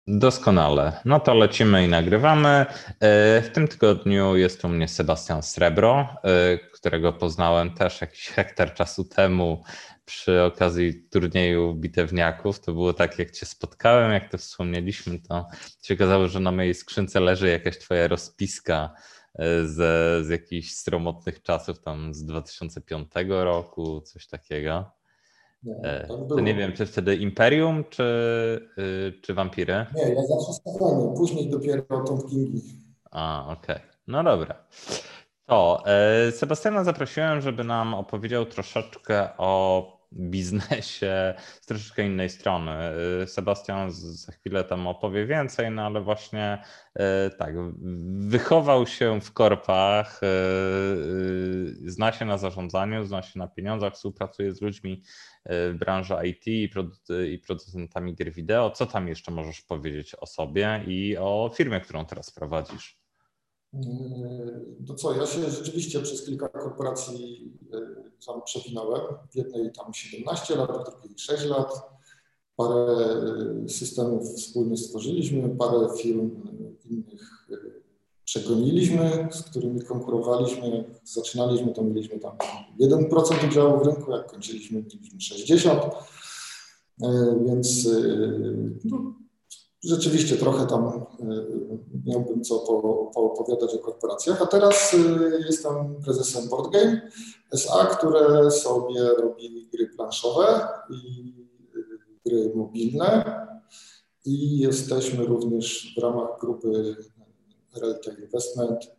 Doskonale. No to lecimy i nagrywamy. W tym tygodniu jest u mnie Sebastian Srebro, którego poznałem też jakiś hektar czasu temu przy okazji turnieju bitewniaków. To było tak, jak cię spotkałem, jak to wspomnieliśmy, to się okazało, że na mojej skrzynce leży jakaś twoja rozpiska z jakichś sromotnych czasów, tam z 2005 roku, coś takiego. Nie, tak To nie było. wiem, czy wtedy Imperium, czy Wampiry? Nie, ja zawsze spokojnie, później dopiero Tom Kingi. Okej. No dobra. To Sebastiana zaprosiłem, żeby nam opowiedział troszeczkę o biznesie z troszeczkę innej strony. Sebastian za chwilę tam opowie więcej, no ale właśnie tak, wychował się w korpach, zna się na zarządzaniu, zna się na pieniądzach, współpracuje z ludźmi w branży IT i producentami gier wideo. Co tam jeszcze możesz powiedzieć o sobie i o firmie, którą teraz prowadzisz? To co, ja się rzeczywiście przez kilka korporacji tam przewinąłem. W jednej tam 17 lat, w drugiej 6 lat. Parę systemów wspólnie stworzyliśmy, parę firm innych przegoniliśmy, z którymi konkurowaliśmy. Jak zaczynaliśmy, to mieliśmy tam 1% udziału w rynku, jak kończyliśmy, mieliśmy 60%. Więc no, rzeczywiście trochę tam miałbym co poopowiadać o korporacjach, a teraz jestem prezesem Board Game SA, które sobie robi gry planszowe i gry mobilne i jesteśmy również w ramach grupy Retail Investment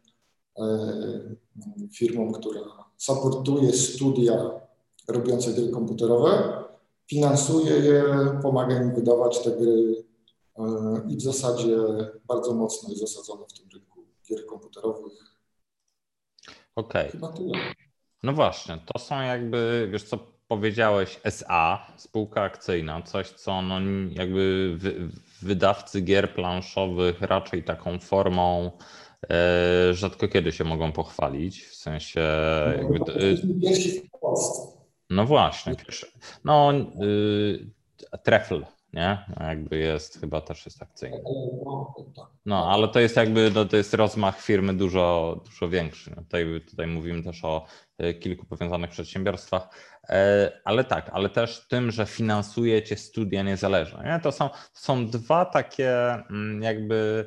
firmą, która supportuje studia robiące gry komputerowe, finansuje je, pomaga im wydawać te gry i w zasadzie bardzo mocno jest zasadzone w tym rynku gier komputerowych. Okej. Chyba tyle. No właśnie, to są jakby, wiesz co powiedziałeś, SA, spółka akcyjna, coś co no jakby wydawcy gier planszowych raczej taką formą rzadko kiedy się mogą pochwalić, w sensie jakby... Jesteśmy pierwsi w Polsce. No właśnie, no Trefl, nie? Jakby jest, chyba też jest akcyjny. No, ale to jest jakby, no, to jest rozmach firmy dużo większy. No, tutaj mówimy też o kilku powiązanych przedsiębiorstwach, ale tak, ale też tym, że finansujecie studia niezależne. Nie? To są dwa takie jakby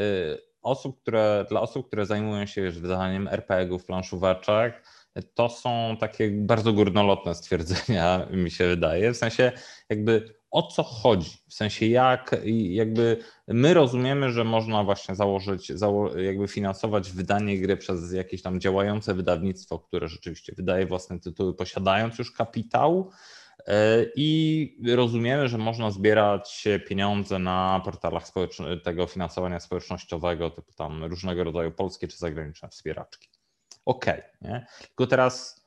dla osób, które zajmują się wiesz, wydaniem RPG-ów, planszóweczek, to są takie bardzo górnolotne stwierdzenia, mi się wydaje. W sensie jakby o co chodzi? W sensie jakby my rozumiemy, że można właśnie jakby finansować wydanie gry przez jakieś tam działające wydawnictwo, które rzeczywiście wydaje własne tytuły, posiadając już kapitał. I rozumiemy, że można zbierać pieniądze na portalach tego finansowania społecznościowego, typu tam różnego rodzaju polskie czy zagraniczne wspieraczki. Okej, nie? Tylko teraz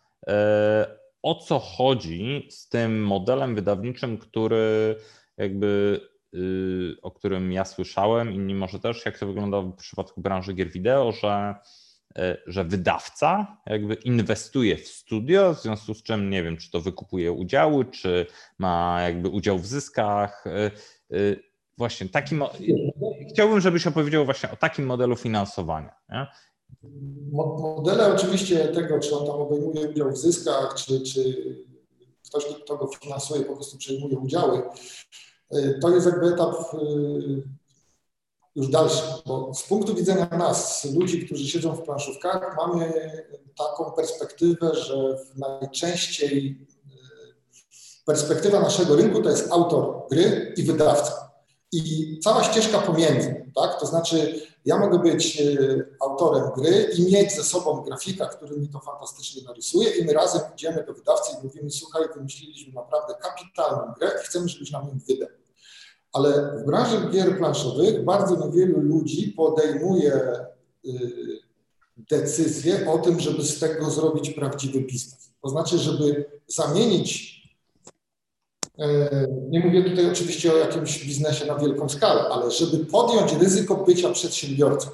o co chodzi z tym modelem wydawniczym, który jakby, o którym ja słyszałem, inni może też, jak to wygląda w przypadku branży gier wideo, że wydawca jakby inwestuje w studio, w związku z czym nie wiem, czy to wykupuje udziały, czy ma jakby udział w zyskach. Właśnie chciałbym, żebyś opowiedział właśnie o takim modelu finansowania. Nie? Modele oczywiście tego, czy on tam obejmuje udział w zyskach, czy ktoś, kto go finansuje, po prostu przejmuje udziały, to jest jakby etap już dalszy, bo z punktu widzenia nas, ludzi, którzy siedzą w planszówkach, mamy taką perspektywę, że najczęściej perspektywa naszego rynku to jest autor gry i wydawca. I cała ścieżka pomiędzy, tak? To znaczy ja mogę być autorem gry i mieć ze sobą grafika, który mi to fantastycznie narysuje i my razem idziemy do wydawcy i mówimy, słuchaj, wymyśliliśmy naprawdę kapitalną grę i chcemy, żebyś nam ją wydał. Ale w branży gier planszowych bardzo niewielu ludzi podejmuje decyzję o tym, żeby z tego zrobić prawdziwy biznes. To znaczy, żeby zamienić, nie mówię tutaj oczywiście o jakimś biznesie na wielką skalę, ale żeby podjąć ryzyko bycia przedsiębiorcą.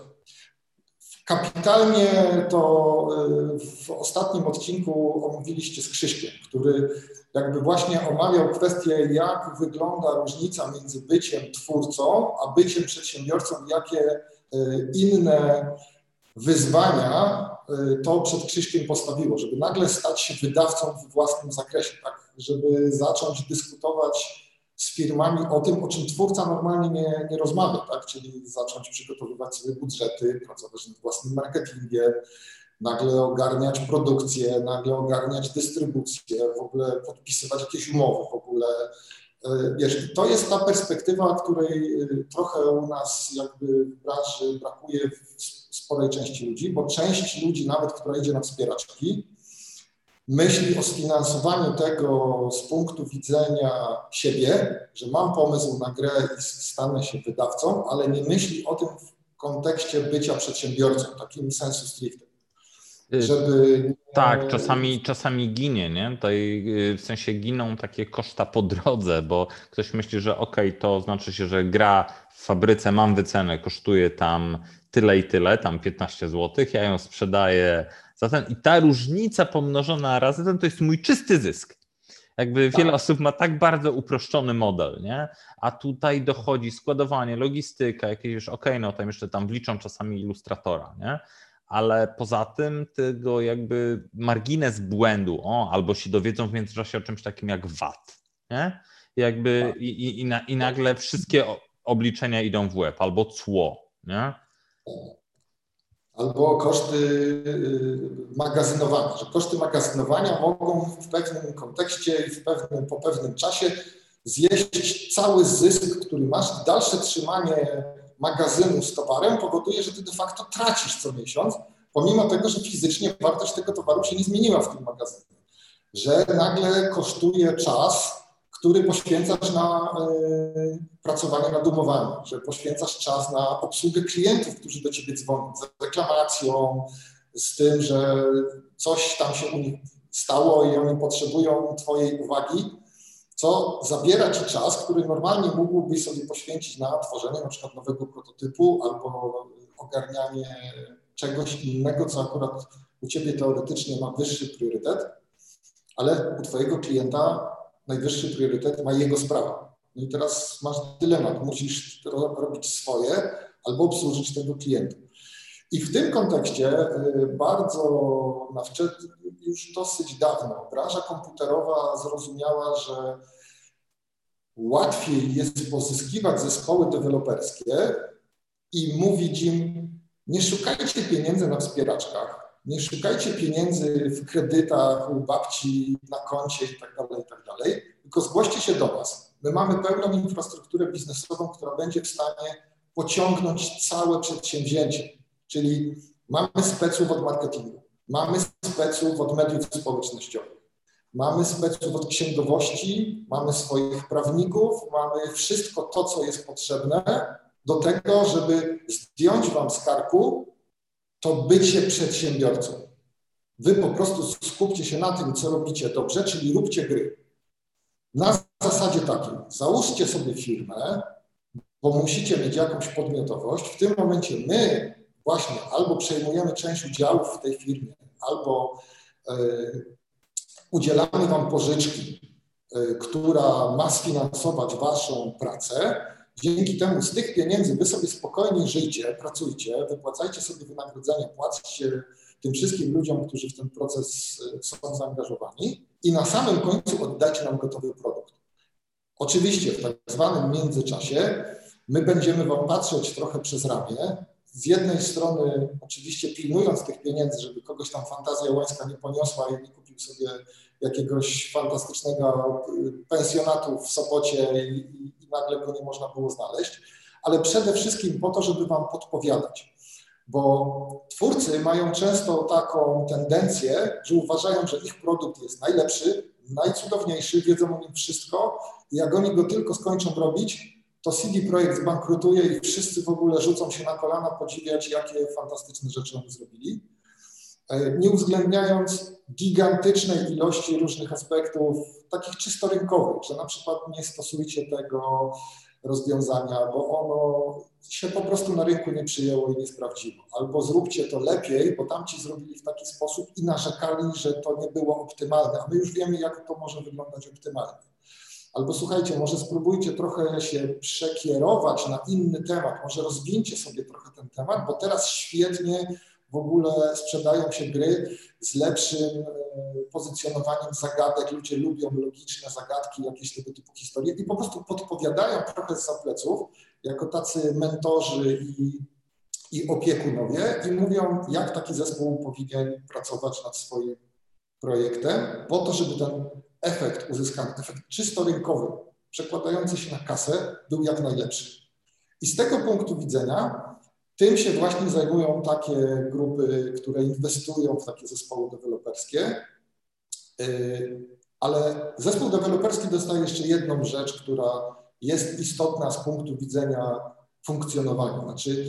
Kapitalnie to w ostatnim odcinku omówiliście z Krzyśkiem, który jakby właśnie omawiał kwestię, jak wygląda różnica między byciem twórcą, a byciem przedsiębiorcą, jakie inne wyzwania to przed Krzyśkiem postawiło, żeby nagle stać się wydawcą w własnym zakresie, tak? Żeby zacząć dyskutować z firmami o tym, o czym twórca normalnie nie rozmawia, tak? Czyli zacząć przygotowywać sobie budżety, pracować nad własnym marketingiem, nagle ogarniać produkcję, nagle ogarniać dystrybucję, w ogóle podpisywać jakieś umowy, w ogóle. Wiesz, to jest ta perspektywa, której trochę u nas jakby w branży brakuje w sporej części ludzi, bo część ludzi, nawet która idzie na wspieraczki, myśli o sfinansowaniu tego z punktu widzenia siebie, że mam pomysł na grę i stanę się wydawcą, ale nie myśli o tym w kontekście bycia przedsiębiorcą, takim sensu stricte. Żeby... Tak, czasami ginie, nie? Tutaj w sensie giną takie koszta po drodze, bo ktoś myśli, że okej, to znaczy się, że gra w fabryce, mam wycenę, kosztuje tam tyle i tyle, tam 15 zł, ja ją sprzedaję za ten i ta różnica pomnożona razy ten to jest mój czysty zysk. Jakby wiele osób ma tak bardzo uproszczony model, nie? A tutaj dochodzi składowanie, logistyka, jakieś już no tam jeszcze tam wliczą czasami ilustratora, nie? Ale poza tym tego jakby margines błędu, albo się dowiedzą w międzyczasie o czymś takim jak VAT, nie? Jakby i nagle wszystkie obliczenia idą w łeb, albo cło, nie? Albo koszty magazynowania, że koszty magazynowania mogą w pewnym kontekście i po pewnym czasie zjeść cały zysk, który masz. Dalsze trzymanie magazynu z towarem powoduje, że ty de facto tracisz co miesiąc, pomimo tego, że fizycznie wartość tego towaru się nie zmieniła w tym magazynie. Że nagle kosztuje czas, który poświęcasz na pracowanie nad umowami, że poświęcasz czas na obsługę klientów, którzy do ciebie dzwonią, z reklamacją, z tym, że coś tam się u nich stało i oni potrzebują twojej uwagi, co zabiera ci czas, który normalnie mógłbyś sobie poświęcić na tworzenie na przykład nowego prototypu albo ogarnianie czegoś innego, co akurat u ciebie teoretycznie ma wyższy priorytet, ale u twojego klienta najwyższy priorytet ma jego sprawa. No i teraz masz dylemat, musisz robić swoje albo obsłużyć tego klienta. I w tym kontekście bardzo już dosyć dawno branża komputerowa zrozumiała, że łatwiej jest pozyskiwać zespoły deweloperskie i mówić im, nie szukajcie pieniędzy na wspieraczkach, nie szukajcie pieniędzy w kredytach u babci na koncie i tak dalej, tylko zgłoście się do nas. My mamy pełną infrastrukturę biznesową, która będzie w stanie pociągnąć całe przedsięwzięcie. Czyli mamy speców od marketingu, mamy speców od mediów społecznościowych, mamy speców od księgowości, mamy swoich prawników, mamy wszystko to, co jest potrzebne do tego, żeby zdjąć wam z karku to bycie przedsiębiorcą. Wy po prostu skupcie się na tym, co robicie dobrze, czyli róbcie gry. Na zasadzie takiej, załóżcie sobie firmę, bo musicie mieć jakąś podmiotowość. W tym momencie my właśnie albo przejmujemy część udziałów w tej firmie, albo udzielamy wam pożyczki, która ma sfinansować waszą pracę. Dzięki temu z tych pieniędzy wy sobie spokojnie żyjcie, pracujcie, wypłacajcie sobie wynagrodzenia, płacicie tym wszystkim ludziom, którzy w ten proces są zaangażowani i na samym końcu oddajcie nam gotowy produkt. Oczywiście w tak zwanym międzyczasie my będziemy wam patrzeć trochę przez ramię. Z jednej strony oczywiście pilnując tych pieniędzy, żeby kogoś tam fantazja łańska nie poniosła i nie kupił sobie jakiegoś fantastycznego pensjonatu w Sopocie i nagle go nie można było znaleźć, ale przede wszystkim po to, żeby wam podpowiadać. Bo twórcy mają często taką tendencję, że uważają, że ich produkt jest najlepszy, najcudowniejszy, wiedzą o nim wszystko i jak oni go tylko skończą robić, to CD Projekt zbankrutuje i wszyscy w ogóle rzucą się na kolana podziwiać, jakie fantastyczne rzeczy oni zrobili, nie uwzględniając gigantycznej ilości różnych aspektów, takich czysto rynkowych, że na przykład nie stosujcie tego rozwiązania, bo ono się po prostu na rynku nie przyjęło i nie sprawdziło. Albo zróbcie to lepiej, bo tamci zrobili w taki sposób i narzekali, że to nie było optymalne, a my już wiemy, jak to może wyglądać optymalnie. Albo słuchajcie, może spróbujcie trochę się przekierować na inny temat, może rozwinięcie sobie trochę ten temat, bo teraz świetnie w ogóle sprzedają się gry z lepszym pozycjonowaniem zagadek. Ludzie lubią logiczne zagadki, jakieś tego typu historie i po prostu podpowiadają trochę zza pleców, jako tacy mentorzy i opiekunowie i mówią, jak taki zespół powinien pracować nad swoim projektem, po to, żeby ten efekt uzyskany, efekt czysto rynkowy, przekładający się na kasę, był jak najlepszy. I z tego punktu widzenia tym się właśnie zajmują takie grupy, które inwestują w takie zespoły deweloperskie, ale zespół deweloperski dostaje jeszcze jedną rzecz, która jest istotna z punktu widzenia funkcjonowania. Znaczy,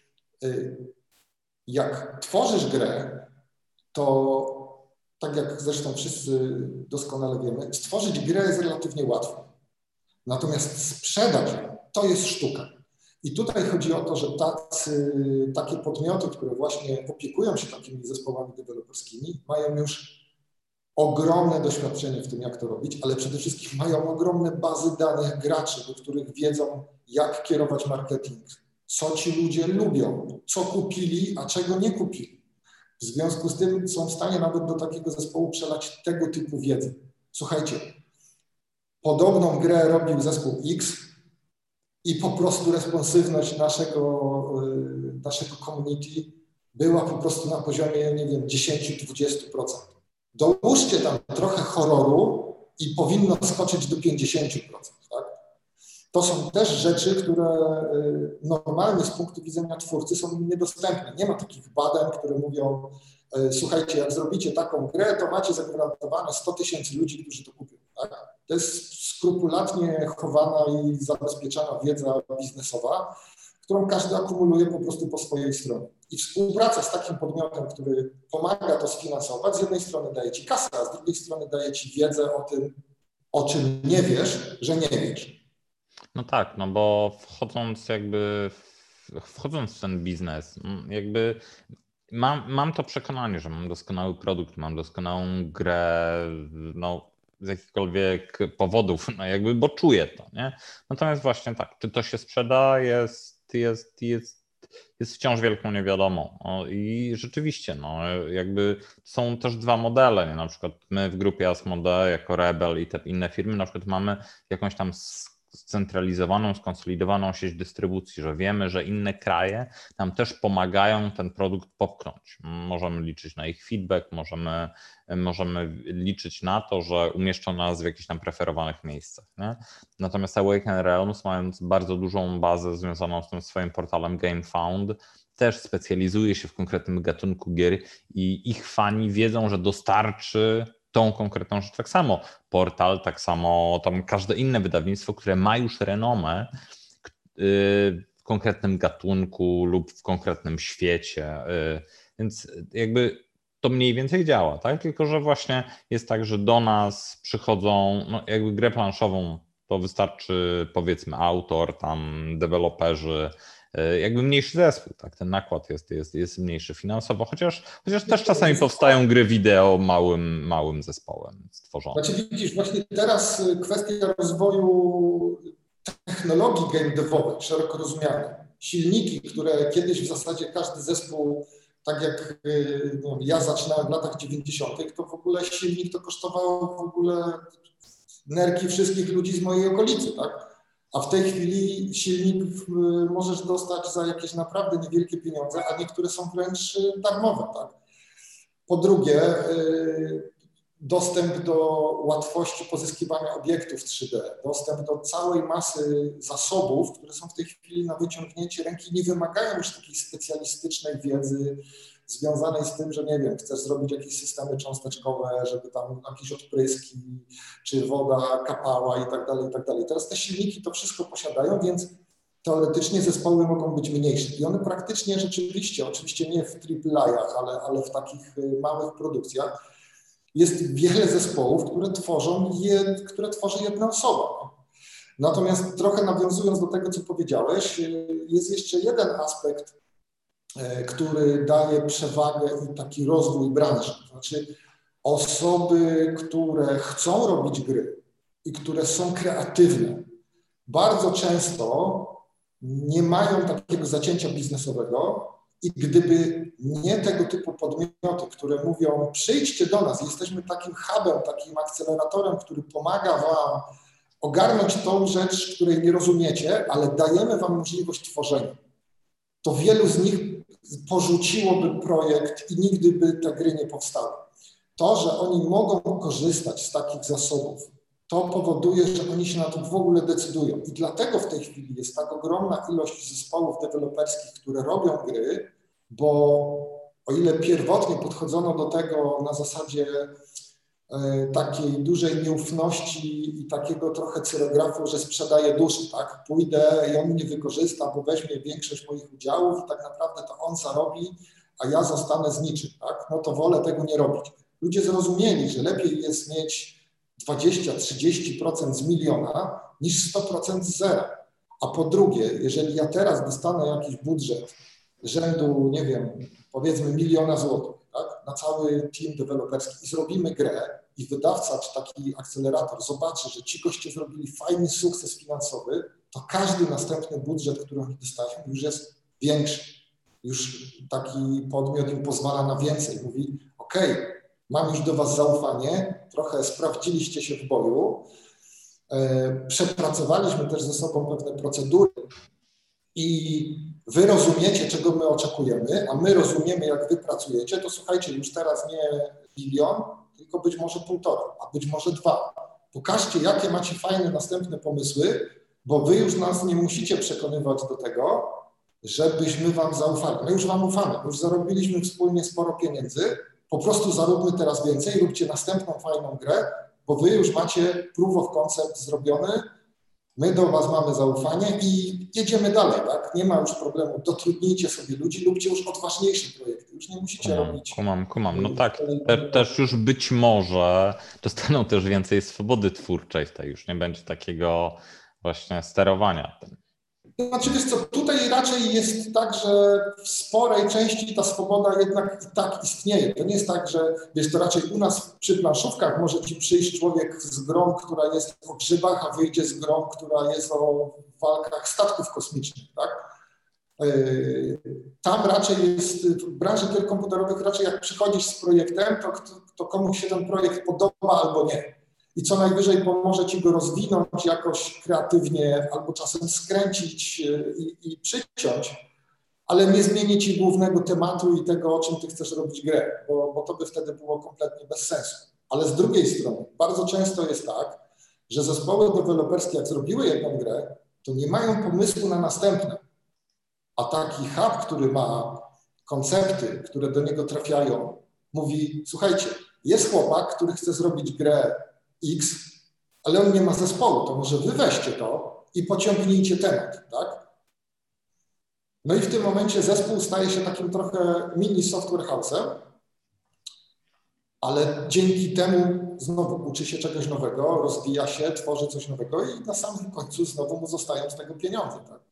jak tworzysz grę, to tak jak zresztą wszyscy doskonale wiemy, stworzyć grę jest relatywnie łatwo. Natomiast sprzedać to jest sztuka. I tutaj chodzi o to, że takie podmioty, które właśnie opiekują się takimi zespołami deweloperskimi, mają już ogromne doświadczenie w tym, jak to robić, ale przede wszystkim mają ogromne bazy danych graczy, do których wiedzą, jak kierować marketing, co ci ludzie lubią, co kupili, a czego nie kupili. W związku z tym są w stanie nawet do takiego zespołu przelać tego typu wiedzę. Słuchajcie, podobną grę robił zespół X i po prostu responsywność naszego community była po prostu na poziomie, nie wiem, 10-20%. Dołóżcie tam trochę horroru i powinno skoczyć do 50%. Tak? To są też rzeczy, które normalnie z punktu widzenia twórcy są niedostępne. Nie ma takich badań, które mówią, słuchajcie, jak zrobicie taką grę, to macie zagwarantowane 100 000 ludzi, którzy to kupią. Tak? To jest skrupulatnie chowana i zabezpieczana wiedza biznesowa, którą każdy akumuluje po prostu po swojej stronie. I współpraca z takim podmiotem, który pomaga to sfinansować, z jednej strony daje ci kasę, a z drugiej strony daje ci wiedzę o tym, o czym nie wiesz, że nie wiesz. No tak, no bo wchodząc w ten biznes, jakby mam to przekonanie, że mam doskonały produkt, mam doskonałą grę, no z jakichkolwiek powodów, no jakby, bo czuję to, nie? Natomiast właśnie tak, czy to się sprzeda, jest wciąż wielką niewiadomą. I rzeczywiście, no jakby są też dwa modele, nie? Na przykład my w grupie Asmodee jako Rebel i te inne firmy na przykład mamy jakąś tam scentralizowaną, skonsolidowaną sieć dystrybucji, że wiemy, że inne kraje nam też pomagają ten produkt popchnąć. Możemy liczyć na ich feedback, możemy liczyć na to, że umieszczą nas w jakichś tam preferowanych miejscach. Nie? Natomiast Awaken Realms, mając bardzo dużą bazę związaną z tym swoim portalem GameFound, też specjalizuje się w konkretnym gatunku gier i ich fani wiedzą, że dostarczy tą konkretną rzecz. Tak samo portal, tak samo tam każde inne wydawnictwo, które ma już renomę w konkretnym gatunku lub w konkretnym świecie. Więc jakby to mniej więcej działa, tak? Tylko że właśnie jest tak, że do nas przychodzą, no jakby grę planszową to wystarczy powiedzmy autor, tam deweloperzy, jakby mniejszy zespół, tak? Ten nakład jest mniejszy finansowo, chociaż też czasami powstają gry wideo małym zespołem stworzone. Znaczy widzisz, właśnie teraz kwestia rozwoju technologii game devowej, szeroko rozumianej. Silniki, które kiedyś w zasadzie każdy zespół, tak jak no, ja zaczynałem w latach 90., to w ogóle silnik to kosztowało w ogóle nerki wszystkich ludzi z mojej okolicy, tak? A w tej chwili silnik możesz dostać za jakieś naprawdę niewielkie pieniądze, a niektóre są wręcz darmowe. Tak? Po drugie, dostęp do łatwości pozyskiwania obiektów 3D, dostęp do całej masy zasobów, które są w tej chwili na wyciągnięcie ręki, nie wymagają już takiej specjalistycznej wiedzy związanej z tym, że nie wiem, chcesz zrobić jakieś systemy cząsteczkowe, żeby tam jakieś odpryski, czy woda kapała i tak dalej, i tak dalej. Teraz te silniki to wszystko posiadają, więc teoretycznie zespoły mogą być mniejsze. I one praktycznie rzeczywiście, oczywiście nie w AAA-ach, ale w takich małych produkcjach, jest wiele zespołów, które tworzy jedna osoba. Natomiast trochę nawiązując do tego, co powiedziałeś, jest jeszcze jeden aspekt, który daje przewagę i taki rozwój branży. Znaczy osoby, które chcą robić gry i które są kreatywne, bardzo często nie mają takiego zacięcia biznesowego i gdyby nie tego typu podmioty, które mówią przyjdźcie do nas, jesteśmy takim hubem, takim akceleratorem, który pomaga wam ogarnąć tą rzecz, której nie rozumiecie, ale dajemy wam możliwość tworzenia, to wielu z nich porzuciłoby projekt i nigdy by te gry nie powstały. To, że oni mogą korzystać z takich zasobów, to powoduje, że oni się na to w ogóle decydują. I dlatego w tej chwili jest tak ogromna ilość zespołów deweloperskich, które robią gry, bo o ile pierwotnie podchodzono do tego na zasadzie takiej dużej nieufności i takiego trochę cyrografu, że sprzedaje duszę, tak? Pójdę i on mnie wykorzysta, bo weźmie większość moich udziałów i tak naprawdę to on zarobi, a ja zostanę z niczym, tak? No to wolę tego nie robić. Ludzie zrozumieli, że lepiej jest mieć 20-30% z miliona niż 100% z zera. A po drugie, jeżeli ja teraz dostanę jakiś budżet rzędu, nie wiem, powiedzmy 1 000 000 złotych, tak, na cały team deweloperski i zrobimy grę i wydawca czy taki akcelerator zobaczy, że ci goście zrobili fajny sukces finansowy, to każdy następny budżet, który oni dostają, już jest większy. Już taki podmiot im pozwala na więcej. Mówi, okej, mam już do was zaufanie, trochę sprawdziliście się w boju, przepracowaliśmy też ze sobą pewne procedury i wy rozumiecie, czego my oczekujemy, a my rozumiemy, jak wy pracujecie, to słuchajcie, już teraz nie 1 000 000, tylko być może 1,5, a być może 2. Pokażcie, jakie macie fajne następne pomysły, bo wy już nas nie musicie przekonywać do tego, żebyśmy wam zaufali. My już wam ufamy, już zarobiliśmy wspólnie sporo pieniędzy, po prostu zaróbmy teraz więcej, róbcie następną fajną grę, bo wy już macie proof of concept zrobiony, my do was mamy zaufanie i jedziemy dalej, tak? Nie ma już problemu, dotrudnijcie sobie ludzi, lubcie już odważniejsze projekty, już nie musicie robić. Kumam. No tak, też już być może dostaną też więcej swobody twórczej w tej, już nie będzie takiego właśnie sterowania tym. Znaczy wiesz co, tutaj raczej jest tak, że w sporej części ta swoboda jednak i tak istnieje. To nie jest tak, że wiesz, to raczej u nas przy planszówkach może ci przyjść człowiek z grą, która jest o grzybach, a wyjdzie z grą, która jest o walkach statków kosmicznych, tak? Tam raczej jest, w branży gier komputerowych raczej jak przychodzisz z projektem, to komuś się ten projekt podoba albo nie. I co najwyżej pomoże ci go rozwinąć jakoś kreatywnie albo czasem skręcić i przyciąć, ale nie zmieni ci głównego tematu i tego, o czym ty chcesz robić grę, bo to by wtedy było kompletnie bez sensu. Ale z drugiej strony bardzo często jest tak, że zespoły deweloperskie jak zrobiły jedną grę, to nie mają pomysłu na następne. A taki hub, który ma koncepty, które do niego trafiają, mówi, słuchajcie, jest chłopak, który chce zrobić grę X, ale on nie ma zespołu, to może wy weźcie to i pociągnijcie temat, tak? No i w tym momencie zespół staje się takim trochę mini software house'em, ale dzięki temu znowu uczy się czegoś nowego, rozwija się, tworzy coś nowego i na samym końcu znowu mu zostają z tego pieniądze, tak?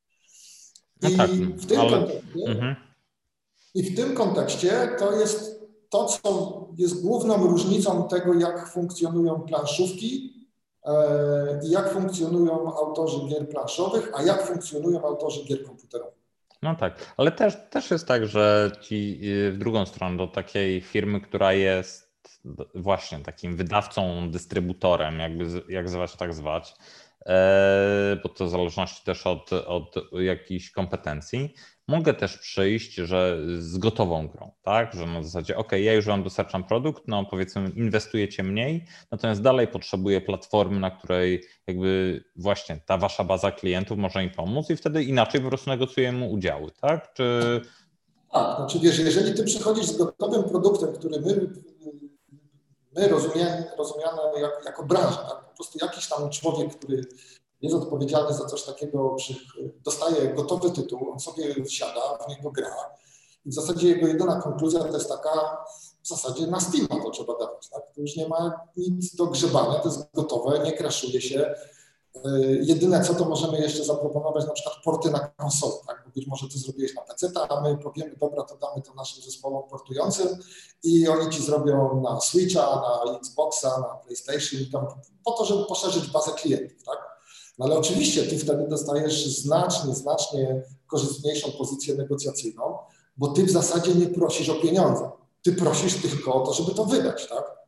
I w tym kontekście to jest to, co jest główną różnicą tego, jak funkcjonują planszówki i jak funkcjonują autorzy gier planszowych, a jak funkcjonują autorzy gier komputerowych. No tak, ale też jest tak, że ci w drugą stronę do takiej firmy, która jest właśnie takim wydawcą, dystrybutorem, jak zwać, tak zwać, bo to w zależności też od jakichś kompetencji, mogę też przyjść, że z gotową grą, tak? Że na zasadzie, ok, ja już wam dostarczam produkt, no powiedzmy inwestujecie mniej, natomiast dalej potrzebuję platformy, na której jakby właśnie ta wasza baza klientów może mi pomóc i wtedy inaczej po prostu negocjujemy udziały, tak? Czy... Tak, znaczy wiesz, jeżeli ty przychodzisz z gotowym produktem, który my rozumiane jako branża, tak? Po prostu jakiś tam człowiek, który jest odpowiedzialny za coś takiego, dostaje gotowy tytuł, on sobie wsiada, w niego gra i w zasadzie jego jedyna konkluzja to jest taka, w zasadzie na Steama to trzeba dawać, tak? To już nie ma nic do grzebania, to jest gotowe, nie crashuje się, Jedyne co, to możemy jeszcze zaproponować na przykład porty na konsolę, tak? Bo być może ty zrobiłeś na PC-ta, a my powiemy, dobra, to damy to naszym zespołom portującym i oni ci zrobią na Switcha, na Xboxa, na PlayStation, tam, po to, żeby poszerzyć bazę klientów, tak? No ale oczywiście ty wtedy dostajesz znacznie korzystniejszą pozycję negocjacyjną, bo ty w zasadzie nie prosisz o pieniądze, ty prosisz tylko o to, żeby to wydać, tak?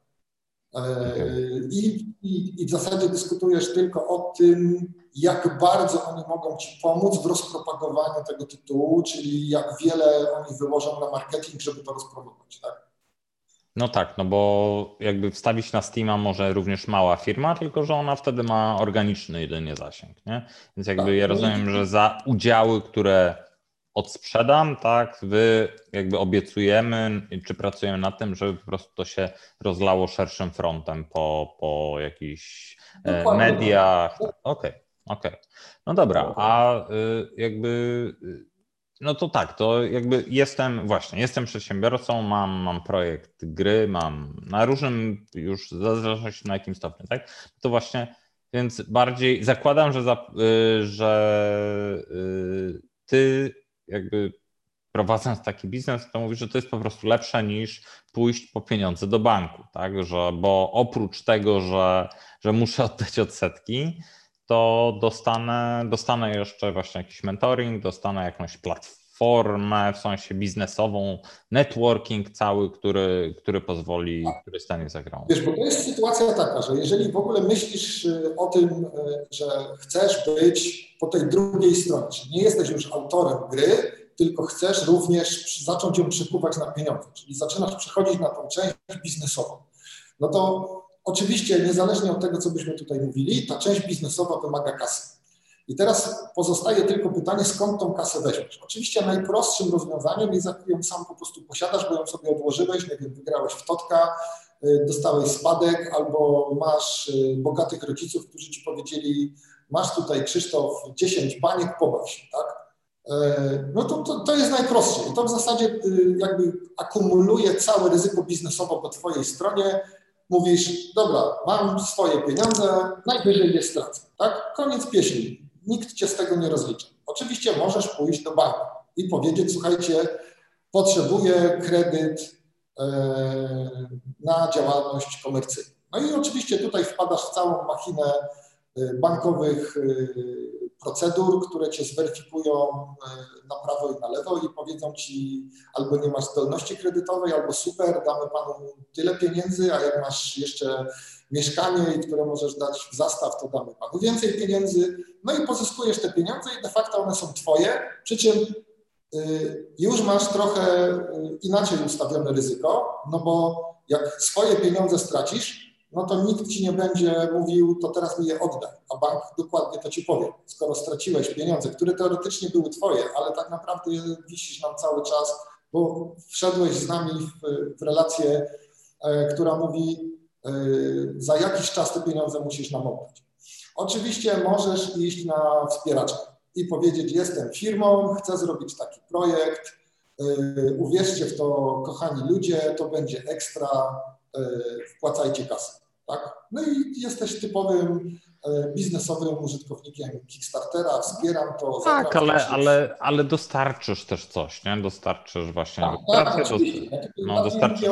I w zasadzie dyskutujesz tylko o tym, jak bardzo oni mogą ci pomóc w rozpropagowaniu tego tytułu, czyli jak wiele oni wyłożą na marketing, żeby to rozpromować, tak? No tak, no bo jakby wstawić na Steama może również mała firma, tylko że ona wtedy ma organiczny jedynie zasięg, nie? Więc jakby Tak. ja rozumiem, że za udziały, które odsprzedam, tak, wy jakby obiecujemy, czy pracujemy nad tym, żeby po prostu to się rozlało szerszym frontem po jakichś mediach. Tak. Okej. No dobra, a jakby no to tak, to jakby jestem przedsiębiorcą, mam projekt gry, mam na różnym już, w zależności na jakim stopniu, tak? To właśnie, więc bardziej zakładam, że ty jakby prowadząc taki biznes, to mówisz, że to jest po prostu lepsze niż pójść po pieniądze do banku, tak? Bo oprócz tego, że muszę oddać odsetki, to dostanę jeszcze właśnie jakiś mentoring, dostanę jakąś platformę w sensie biznesową, networking cały, który pozwoli, który stanie za grą. Wiesz, bo to jest sytuacja taka, że jeżeli w ogóle myślisz o tym, że chcesz być po tej drugiej stronie, czyli nie jesteś już autorem gry, tylko chcesz również zacząć ją przekuwać na pieniądze, czyli zaczynasz przechodzić na tą część biznesową, no to oczywiście niezależnie od tego, co byśmy tutaj mówili, ta część biznesowa wymaga kasy. I teraz pozostaje tylko pytanie, skąd tą kasę weźmiesz. Oczywiście najprostszym rozwiązaniem jest, jak ją sam po prostu posiadasz, bo ją sobie odłożyłeś, nie wiem, wygrałeś w totka, dostałeś spadek, albo masz bogatych rodziców, którzy ci powiedzieli, masz tutaj, Krzysztof, 10 baniek, pobaw się, tak? No to jest najprostsze i to w zasadzie jakby akumuluje całe ryzyko biznesowe po twojej stronie. Mówisz, dobra, mam swoje pieniądze, najwyżej je stracę, tak? Koniec pieśni, nikt cię z tego nie rozlicza. Oczywiście możesz pójść do banku i powiedzieć, słuchajcie, potrzebuję kredyt na działalność komercyjną. No i oczywiście tutaj wpadasz w całą machinę bankowych procedur, które cię zweryfikują na prawo i na lewo i powiedzą ci, albo nie masz zdolności kredytowej, albo super, damy panu tyle pieniędzy, a jak masz jeszcze mieszkanie, które możesz dać w zastaw, to damy panu więcej pieniędzy. No i pozyskujesz te pieniądze i de facto one są twoje, przy czym już masz trochę inaczej ustawione ryzyko, no bo jak swoje pieniądze stracisz, no to nikt ci nie będzie mówił, to teraz mi je oddaj, a bank dokładnie to ci powie. Skoro straciłeś pieniądze, które teoretycznie były twoje, ale tak naprawdę wisisz nam cały czas, bo wszedłeś z nami w relację, która mówi, za jakiś czas te pieniądze musisz nam oddać. Oczywiście możesz iść na wspieraczkę i powiedzieć, jestem firmą, chcę zrobić taki projekt, uwierzcie w to, kochani ludzie, to będzie ekstra, wpłacajcie kasę, tak? No i jesteś typowym biznesowym użytkownikiem Kickstartera, wspieram to. Tak, ale dostarczysz też coś, nie? Dostarczysz właśnie. Tak, oczywiście. Ja dostarczysz. mówię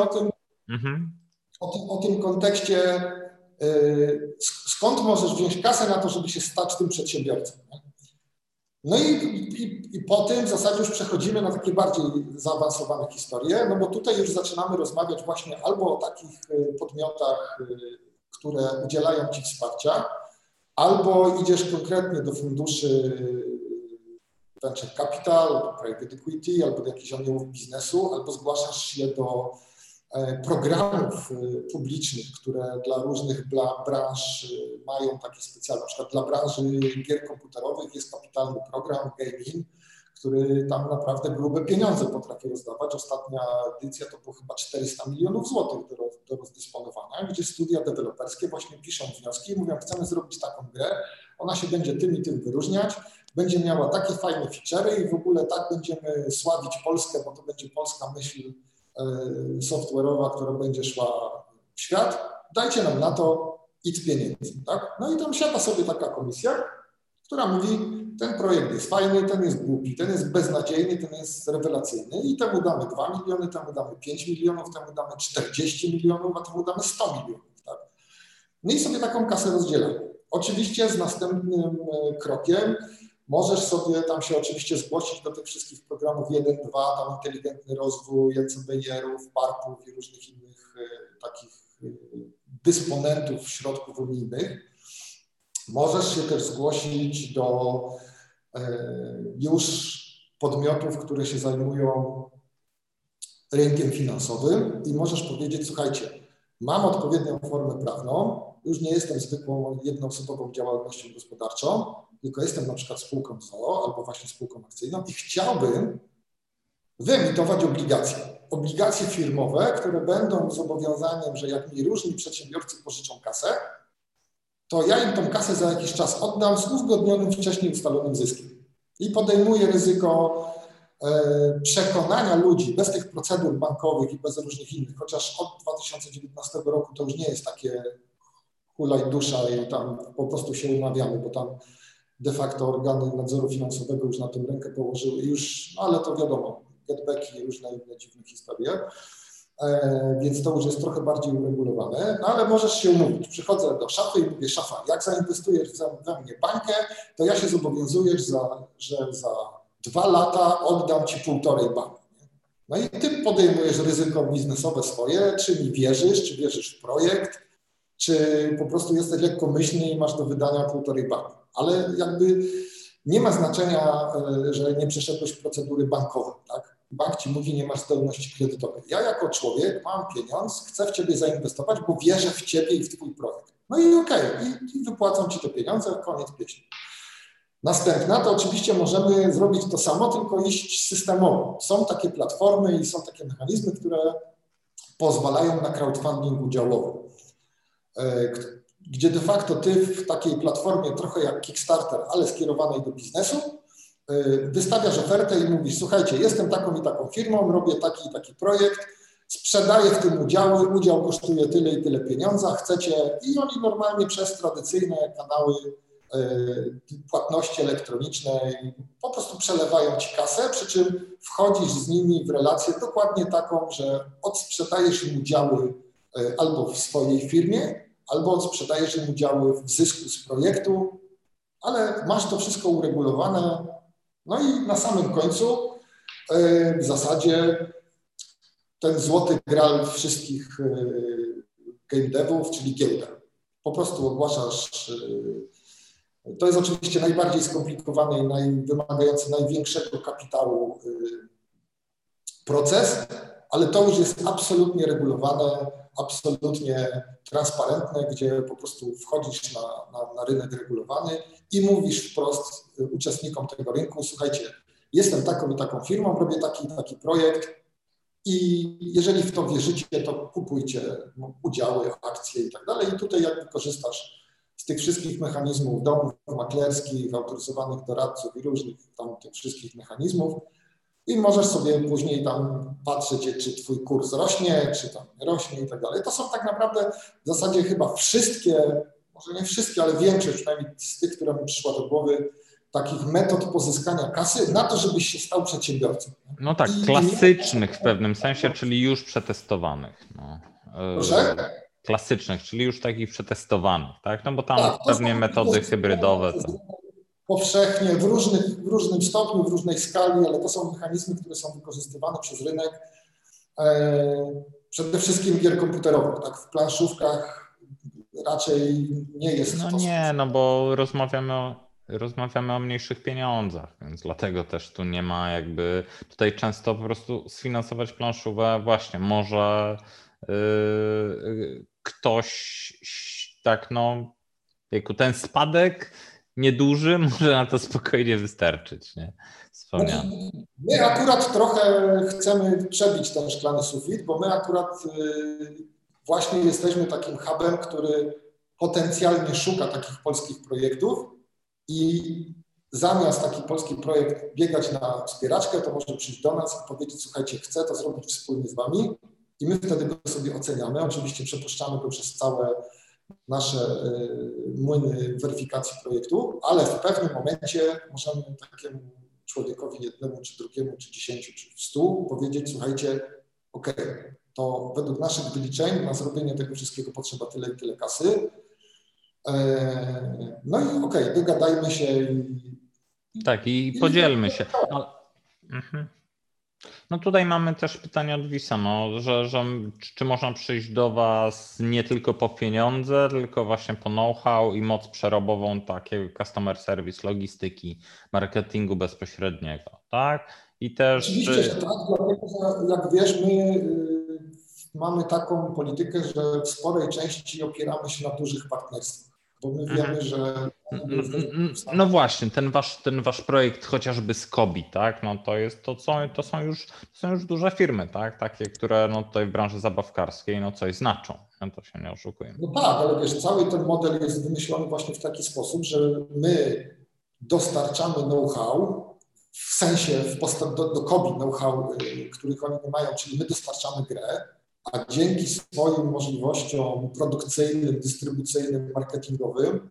o tym kontekście, skąd możesz wziąć kasę na to, żeby się stać tym przedsiębiorcą. Nie? No i po tym w zasadzie już przechodzimy na takie bardziej zaawansowane historie, no bo tutaj już zaczynamy rozmawiać właśnie albo o takich podmiotach, które udzielają ci wsparcia, albo idziesz konkretnie do funduszy venture capital, do private equity, albo do jakichś aniołów biznesu, albo zgłaszasz się do programów publicznych, które dla różnych branż mają takie specjalne, na przykład dla branży gier komputerowych jest kapitalny program Gaming, który tam naprawdę grube pieniądze potrafi rozdawać. Ostatnia edycja to było chyba 400 milionów złotych do rozdysponowania, gdzie studia deweloperskie właśnie piszą wnioski i mówią, chcemy zrobić taką grę, ona się będzie tym i tym wyróżniać, będzie miała takie fajne feature'y i w ogóle tak będziemy sławić Polskę, bo to będzie polska myśl software'owa, która będzie szła w świat. Dajcie nam na to X pieniędzy, tak? No i tam siada sobie taka komisja, która mówi, ten projekt jest fajny, ten jest głupi, ten jest beznadziejny, ten jest rewelacyjny i temu damy 2 miliony, temu damy 5 milionów, temu damy 40 milionów, a temu damy 100 milionów, tak? No i sobie taką kasę rozdzielają. Oczywiście z następnym krokiem możesz sobie tam się oczywiście zgłosić do tych wszystkich programów 1, 2, tam inteligentny rozwój, NCBR-ów, PARP-ów i różnych innych takich dysponentów środków unijnych. Możesz się też zgłosić do już podmiotów, które się zajmują rynkiem finansowym i możesz powiedzieć, słuchajcie, mam odpowiednią formę prawną, już nie jestem zwykłą jednoosobową działalnością gospodarczą, tylko jestem na przykład spółką z o.o. albo właśnie spółką akcyjną i chciałbym wyemitować obligacje. Obligacje firmowe, które będą zobowiązaniem, że jak mi różni przedsiębiorcy pożyczą kasę, to ja im tą kasę za jakiś czas oddam z uzgodnionym wcześniej ustalonym zyskiem. I podejmuję ryzyko przekonania ludzi bez tych procedur bankowych i bez różnych innych, chociaż od 2019 roku to już nie jest takie hulaj dusza i tam po prostu się umawiamy, bo tam de facto organy nadzoru finansowego już na tym rękę położyły już, no ale to wiadomo, getbacki i różne inne dziwne historie, więc to już jest trochę bardziej uregulowane, no ale możesz się umówić. Przychodzę do szafy i mówię, szafa, jak zainwestujesz we mnie bańkę, to ja się zobowiązuję, że za 2 lata oddam ci 1,5 banku. No i ty podejmujesz ryzyko biznesowe swoje, czy mi wierzysz, czy wierzysz w projekt, czy po prostu jesteś lekkomyślny i masz do wydania 1,5 banku. Ale jakby nie ma znaczenia, że nie przeszedłeś procedury bankowe, tak? Bank ci mówi, nie masz zdolności kredytowej. Ja jako człowiek mam pieniądz, chcę w ciebie zainwestować, bo wierzę w ciebie i w twój projekt. No i okej, i wypłacam ci te pieniądze, koniec pieśni. Następna to oczywiście możemy zrobić to samo, tylko iść systemowo. Są takie platformy i są takie mechanizmy, które pozwalają na crowdfunding udziałowy, gdzie de facto ty w takiej platformie trochę jak Kickstarter, ale skierowanej do biznesu, wystawiasz ofertę i mówisz, słuchajcie, jestem taką i taką firmą, robię taki i taki projekt, sprzedaję w tym udziały, udział kosztuje tyle i tyle pieniądza, chcecie i oni normalnie przez tradycyjne kanały płatności elektronicznej po prostu przelewają ci kasę, przy czym wchodzisz z nimi w relację dokładnie taką, że odsprzedajesz im udziały albo w swojej firmie, albo odsprzedajesz im udziały w zysku z projektu, ale masz to wszystko uregulowane. No i na samym końcu w zasadzie ten złoty gral wszystkich game devów, czyli giełdę. Po prostu ogłaszasz. To jest oczywiście najbardziej skomplikowany i wymagający największego kapitału proces, ale to już jest absolutnie regulowane, absolutnie transparentne, gdzie po prostu wchodzisz na rynek regulowany i mówisz wprost uczestnikom tego rynku, słuchajcie, jestem taką i taką firmą, robię taki i taki projekt i jeżeli w to wierzycie, to kupujcie udziały, akcje i tak dalej. I tutaj jakby korzystasz z tych wszystkich mechanizmów domów maklerskich, autoryzowanych doradców i różnych tam tych wszystkich mechanizmów i możesz sobie później tam patrzeć, czy twój kurs rośnie, czy tam nie rośnie i tak dalej. To są tak naprawdę w zasadzie chyba wszystkie, może nie wszystkie, ale większość przynajmniej z tych, które mi przyszła do głowy, takich metod pozyskania kasy na to, żebyś się stał przedsiębiorcą. No tak, klasycznych w pewnym sensie, czyli już przetestowanych. No. Proszę? Klasycznych, czyli już takich przetestowanych, tak? No bo tam Tak, pewnie metody hybrydowe. Powszechnie, w różnym stopniu, w różnej skali, ale to są mechanizmy, które są wykorzystywane przez rynek przede wszystkim gier komputerowych. Tak, w planszówkach raczej nie jest no to. Nie, no bo rozmawiamy o mniejszych pieniądzach, więc dlatego też tu nie ma jakby, tutaj często po prostu sfinansować planszówę właśnie może ktoś tak no, ten spadek nieduży może na to spokojnie wystarczyć, nie? Wspomniane. My akurat trochę chcemy przebić ten szklany sufit, bo my akurat właśnie jesteśmy takim hubem, który potencjalnie szuka takich polskich projektów i zamiast taki polski projekt biegać na wspieraczkę, to może przyjść do nas i powiedzieć, słuchajcie, chcę to zrobić wspólnie z wami i my wtedy go sobie oceniamy. Oczywiście przepuszczamy go przez całe nasze młyny weryfikacji projektu, ale w pewnym momencie możemy takiemu człowiekowi jednemu, czy drugiemu, czy 10, czy 100 powiedzieć, słuchajcie, OK, to według naszych wyliczeń na zrobienie tego wszystkiego potrzeba tyle i tyle kasy. No i OK, dogadajmy się. Tak, i podzielmy się. No tutaj mamy też pytanie od Wisa, no, że czy można przyjść do Was nie tylko po pieniądze, tylko właśnie po know-how i moc przerobową takiego customer service, logistyki, marketingu bezpośredniego, tak? I też... Oczywiście, że tak, dlatego że jak wiesz, my mamy taką politykę, że w sporej części opieramy się na dużych partnerstwach, bo my wiemy, że... No właśnie, ten wasz projekt chociażby z Kobi, tak? No to są już duże firmy, tak? Takie, które no tutaj w branży zabawkarskiej no coś znaczą, no to się nie oszukujemy. No tak, ale wiesz, cały ten model jest wymyślony właśnie w taki sposób, że my dostarczamy know-how, w sensie do Kobi know-how, których oni nie mają, czyli my dostarczamy grę, a dzięki swoim możliwościom produkcyjnym, dystrybucyjnym, marketingowym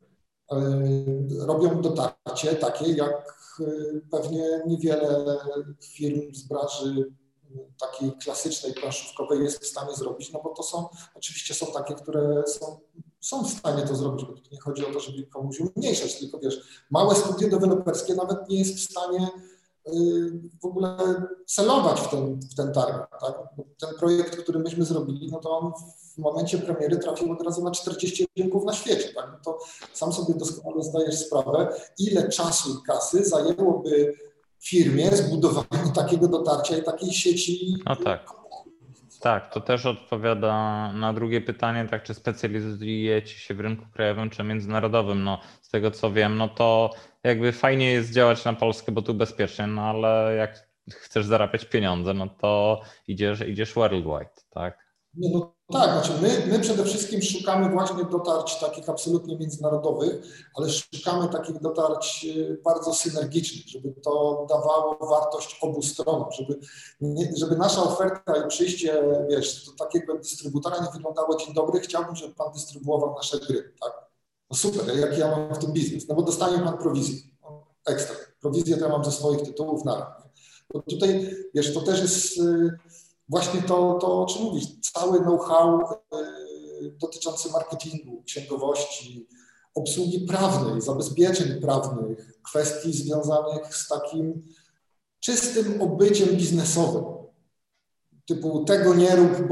robią dotarcie takie, jak pewnie niewiele firm z branży takiej klasycznej, planszówkowej jest w stanie zrobić, no bo to oczywiście są takie, które są w stanie to zrobić, bo tu nie chodzi o to, żeby komuś umniejszać, tylko wiesz, małe studio deweloperskie nawet nie jest w stanie w ogóle celować w ten target, tak? Ten projekt, który myśmy zrobili, no to on w momencie premiery trafił od razu na 40 rynków na świecie, tak? No to sam sobie doskonale zdajesz sprawę, ile czasu i kasy zajęłoby firmie zbudowanie takiego dotarcia i takiej sieci. No tak. Tak, to też odpowiada na drugie pytanie, tak, czy specjalizujecie się w rynku krajowym czy międzynarodowym. No, z tego co wiem, no to jakby fajnie jest działać na Polskę, bo tu bezpiecznie, no ale jak chcesz zarabiać pieniądze, no to idziesz worldwide, tak? Nie, no tak, znaczy my przede wszystkim szukamy właśnie dotarć takich absolutnie międzynarodowych, ale szukamy takich dotarć bardzo synergicznych, żeby to dawało wartość obu stronom, żeby nasza oferta i przyjście, wiesz, do takiego dystrybutora nie wyglądało: dzień dobry, chciałbym, żeby pan dystrybuował nasze gry, tak? No super, jaki ja mam w tym biznes? No bo dostanie pan prowizję, no, ekstra. Prowizję to ja mam ze swoich tytułów na. Bo tutaj, wiesz, to też jest właśnie to, o czym mówisz, cały know-how dotyczący marketingu, księgowości, obsługi prawnej, zabezpieczeń prawnych, kwestii związanych z takim czystym obyciem biznesowym. Typu tego nie rób,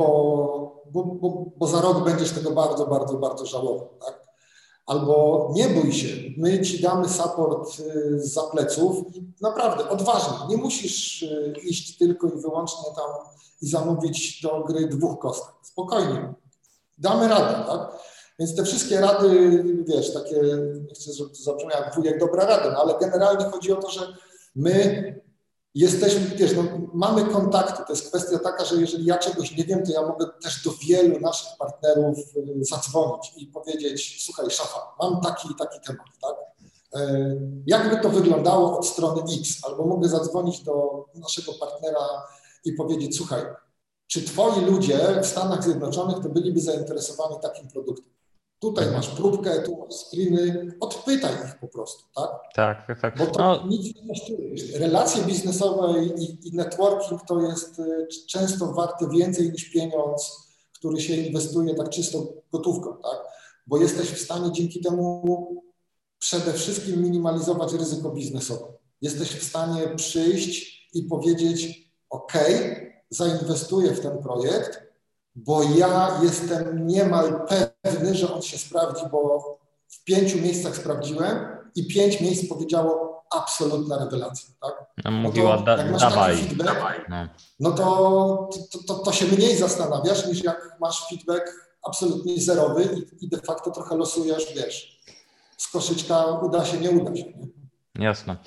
bo za rok będziesz tego bardzo, bardzo, bardzo żałował, tak? Albo nie bój się, my ci damy support zza pleców i naprawdę odważnie, nie musisz iść tylko i wyłącznie tam i zamówić do gry 2 kostek. Spokojnie, damy radę, tak? Więc te wszystkie rady, wiesz, takie, nie chcę, żeby to zabrzmiało jak wujek dobra rada, no ale generalnie chodzi o to, że my jesteśmy, wiesz, no, mamy kontakty. To jest kwestia taka, że jeżeli ja czegoś nie wiem, to ja mogę też do wielu naszych partnerów zadzwonić i powiedzieć: słuchaj, szafa, mam taki i taki temat, tak? Jakby to wyglądało od strony X? Albo mogę zadzwonić do naszego partnera i powiedzieć: słuchaj, czy twoi ludzie w Stanach Zjednoczonych to byliby zainteresowani takim produktem? Tutaj masz próbkę, tu masz screeny, odpytaj ich po prostu, tak? Tak. Bo to nic nie kosztuje. Relacje biznesowe i networking to jest często warte więcej niż pieniądz, który się inwestuje tak czysto gotówką, tak? Bo jesteś w stanie dzięki temu przede wszystkim minimalizować ryzyko biznesowe. Jesteś w stanie przyjść i powiedzieć: OK, zainwestuję w ten projekt, bo ja jestem niemal pewny, że on się sprawdzi, bo w 5 miejscach sprawdziłem i 5 miejsc powiedziało: absolutna rewelacja, tak? Mówiła, no to, jak masz dawaj. taki feedback, no to się mniej zastanawiasz, niż jak masz feedback absolutnie zerowy i de facto trochę losujesz, wiesz, z koszyczka uda się, nie uda się. Nie? Jasne.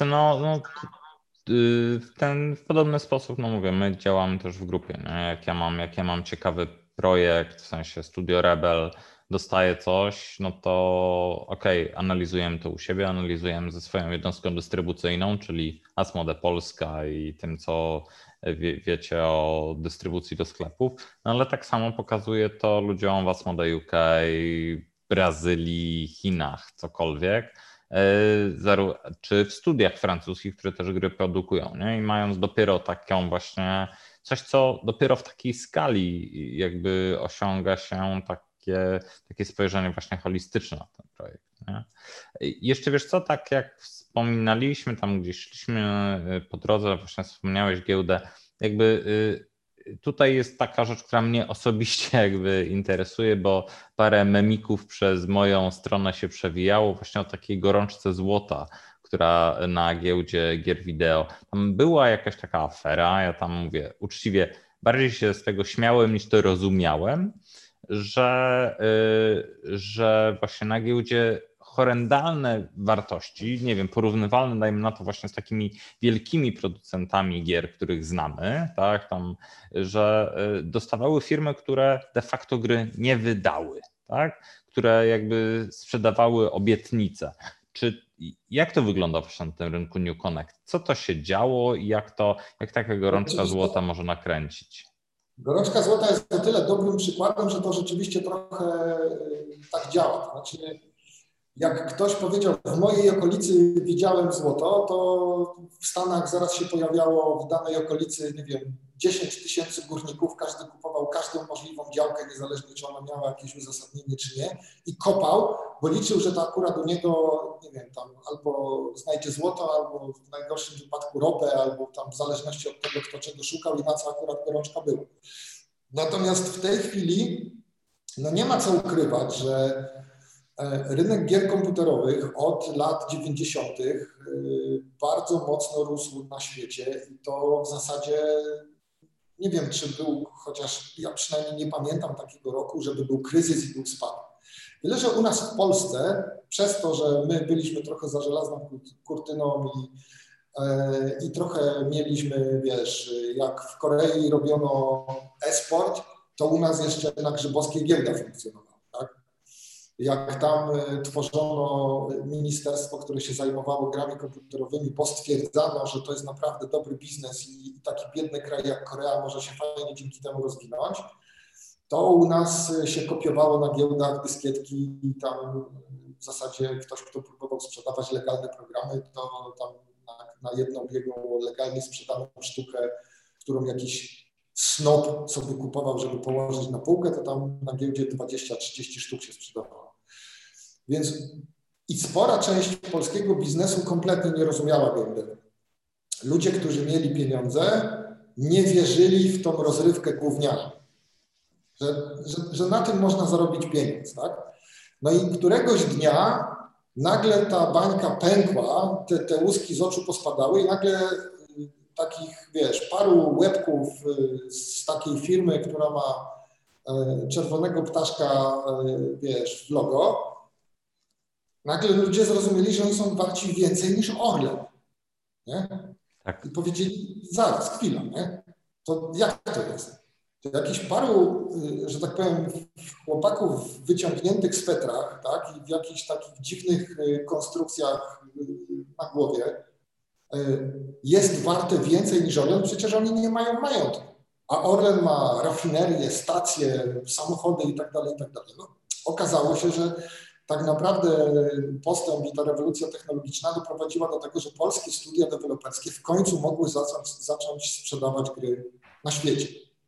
W podobny sposób, no mówię, my działamy też w grupie. Nie? Jak ja mam ciekawy projekt, w sensie Studio Rebel, dostaję coś, no to okej, analizujemy to u siebie, analizujemy ze swoją jednostką dystrybucyjną, czyli Asmodee Polska i tym, co wiecie o dystrybucji do sklepów, no ale tak samo pokazuję to ludziom w Asmodee UK, Brazylii, Chinach, cokolwiek, czy w studiach francuskich, które też gry produkują, nie? I mając dopiero taką właśnie coś, co dopiero w takiej skali jakby osiąga się takie spojrzenie właśnie holistyczne na ten projekt. Nie? I jeszcze wiesz co, tak jak wspominaliśmy, tam gdzieś szliśmy po drodze, właśnie wspomniałeś giełdę, jakby tutaj jest taka rzecz, która mnie osobiście jakby interesuje, bo parę memików przez moją stronę się przewijało właśnie o takiej gorączce złota, która na giełdzie gier wideo. Tam była jakaś taka afera, ja tam mówię uczciwie, bardziej się z tego śmiałem niż to rozumiałem, że właśnie na giełdzie horrendalne wartości, nie wiem, porównywalne, dajmy na to właśnie z takimi wielkimi producentami gier, których znamy, tak, tam, że dostawały firmy, które de facto gry nie wydały, tak, które jakby sprzedawały obietnice. Jak to wygląda właśnie na tym rynku New Connect? Co to się działo i jak taka gorączka złota może nakręcić? Gorączka złota jest o tyle dobrym przykładem, że to rzeczywiście trochę tak działa. To znaczy, jak ktoś powiedział, w mojej okolicy widziałem złoto, to w Stanach zaraz się pojawiało w danej okolicy, nie wiem, 10 000 górników, każdy kupował każdą możliwą działkę, niezależnie czy ona miała jakieś uzasadnienie, czy nie, i kopał, bo liczył, że to akurat u niego, nie wiem, tam albo znajdzie złoto, albo w najgorszym wypadku ropę, albo tam w zależności od tego, kto czego szukał i na co akurat gorączka była. Natomiast w tej chwili, no nie ma co ukrywać, że rynek gier komputerowych od lat 90. bardzo mocno rósł na świecie i to w zasadzie nie wiem, czy był, chociaż ja przynajmniej nie pamiętam takiego roku, żeby był kryzys i był spad. Tyle, że u nas w Polsce, przez to, że my byliśmy trochę za żelazną kurtyną i trochę mieliśmy, wiesz, jak w Korei robiono e-sport, to u nas jeszcze na Grzybowskiej giełda funkcjonowała, tak? Jak tam tworzono ministerstwo, które się zajmowało grami komputerowymi, bo stwierdzano, że to jest naprawdę dobry biznes i taki biedny kraj jak Korea może się fajnie dzięki temu rozwinąć, to u nas się kopiowało na giełdach dyskietki i tam w zasadzie ktoś, kto próbował sprzedawać legalne programy, to tam na jedną jego legalnie sprzedaną sztukę, którą jakiś snob sobie kupował, żeby położyć na półkę, to tam na giełdzie 20-30 sztuk się sprzedawało. Więc i spora część polskiego biznesu kompletnie nie rozumiała giełdy. Ludzie, którzy mieli pieniądze, nie wierzyli w tą rozrywkę gównianą, że na tym można zarobić pieniądz, tak? No i któregoś dnia nagle ta bańka pękła, te łuski z oczu pospadały i nagle takich, wiesz, paru łebków z takiej firmy, która ma czerwonego ptaszka, wiesz, w logo, nagle ludzie zrozumieli, że oni są warci więcej niż Orlen, nie? Tak. I powiedzieli, zaraz, chwila, nie? To jak to jest? To jakiś paru, że tak powiem, chłopaków wyciągniętych z Petrach, tak? I w jakichś takich dziwnych konstrukcjach na głowie jest warte więcej niż Orlen, przecież oni nie mają majątku. A Orlen ma rafinerię, stacje, samochody i tak dalej, i tak dalej. No, okazało się, że tak naprawdę postęp i ta rewolucja technologiczna doprowadziła do tego, że polskie studia deweloperskie w końcu mogły zacząć sprzedawać gry na świecie.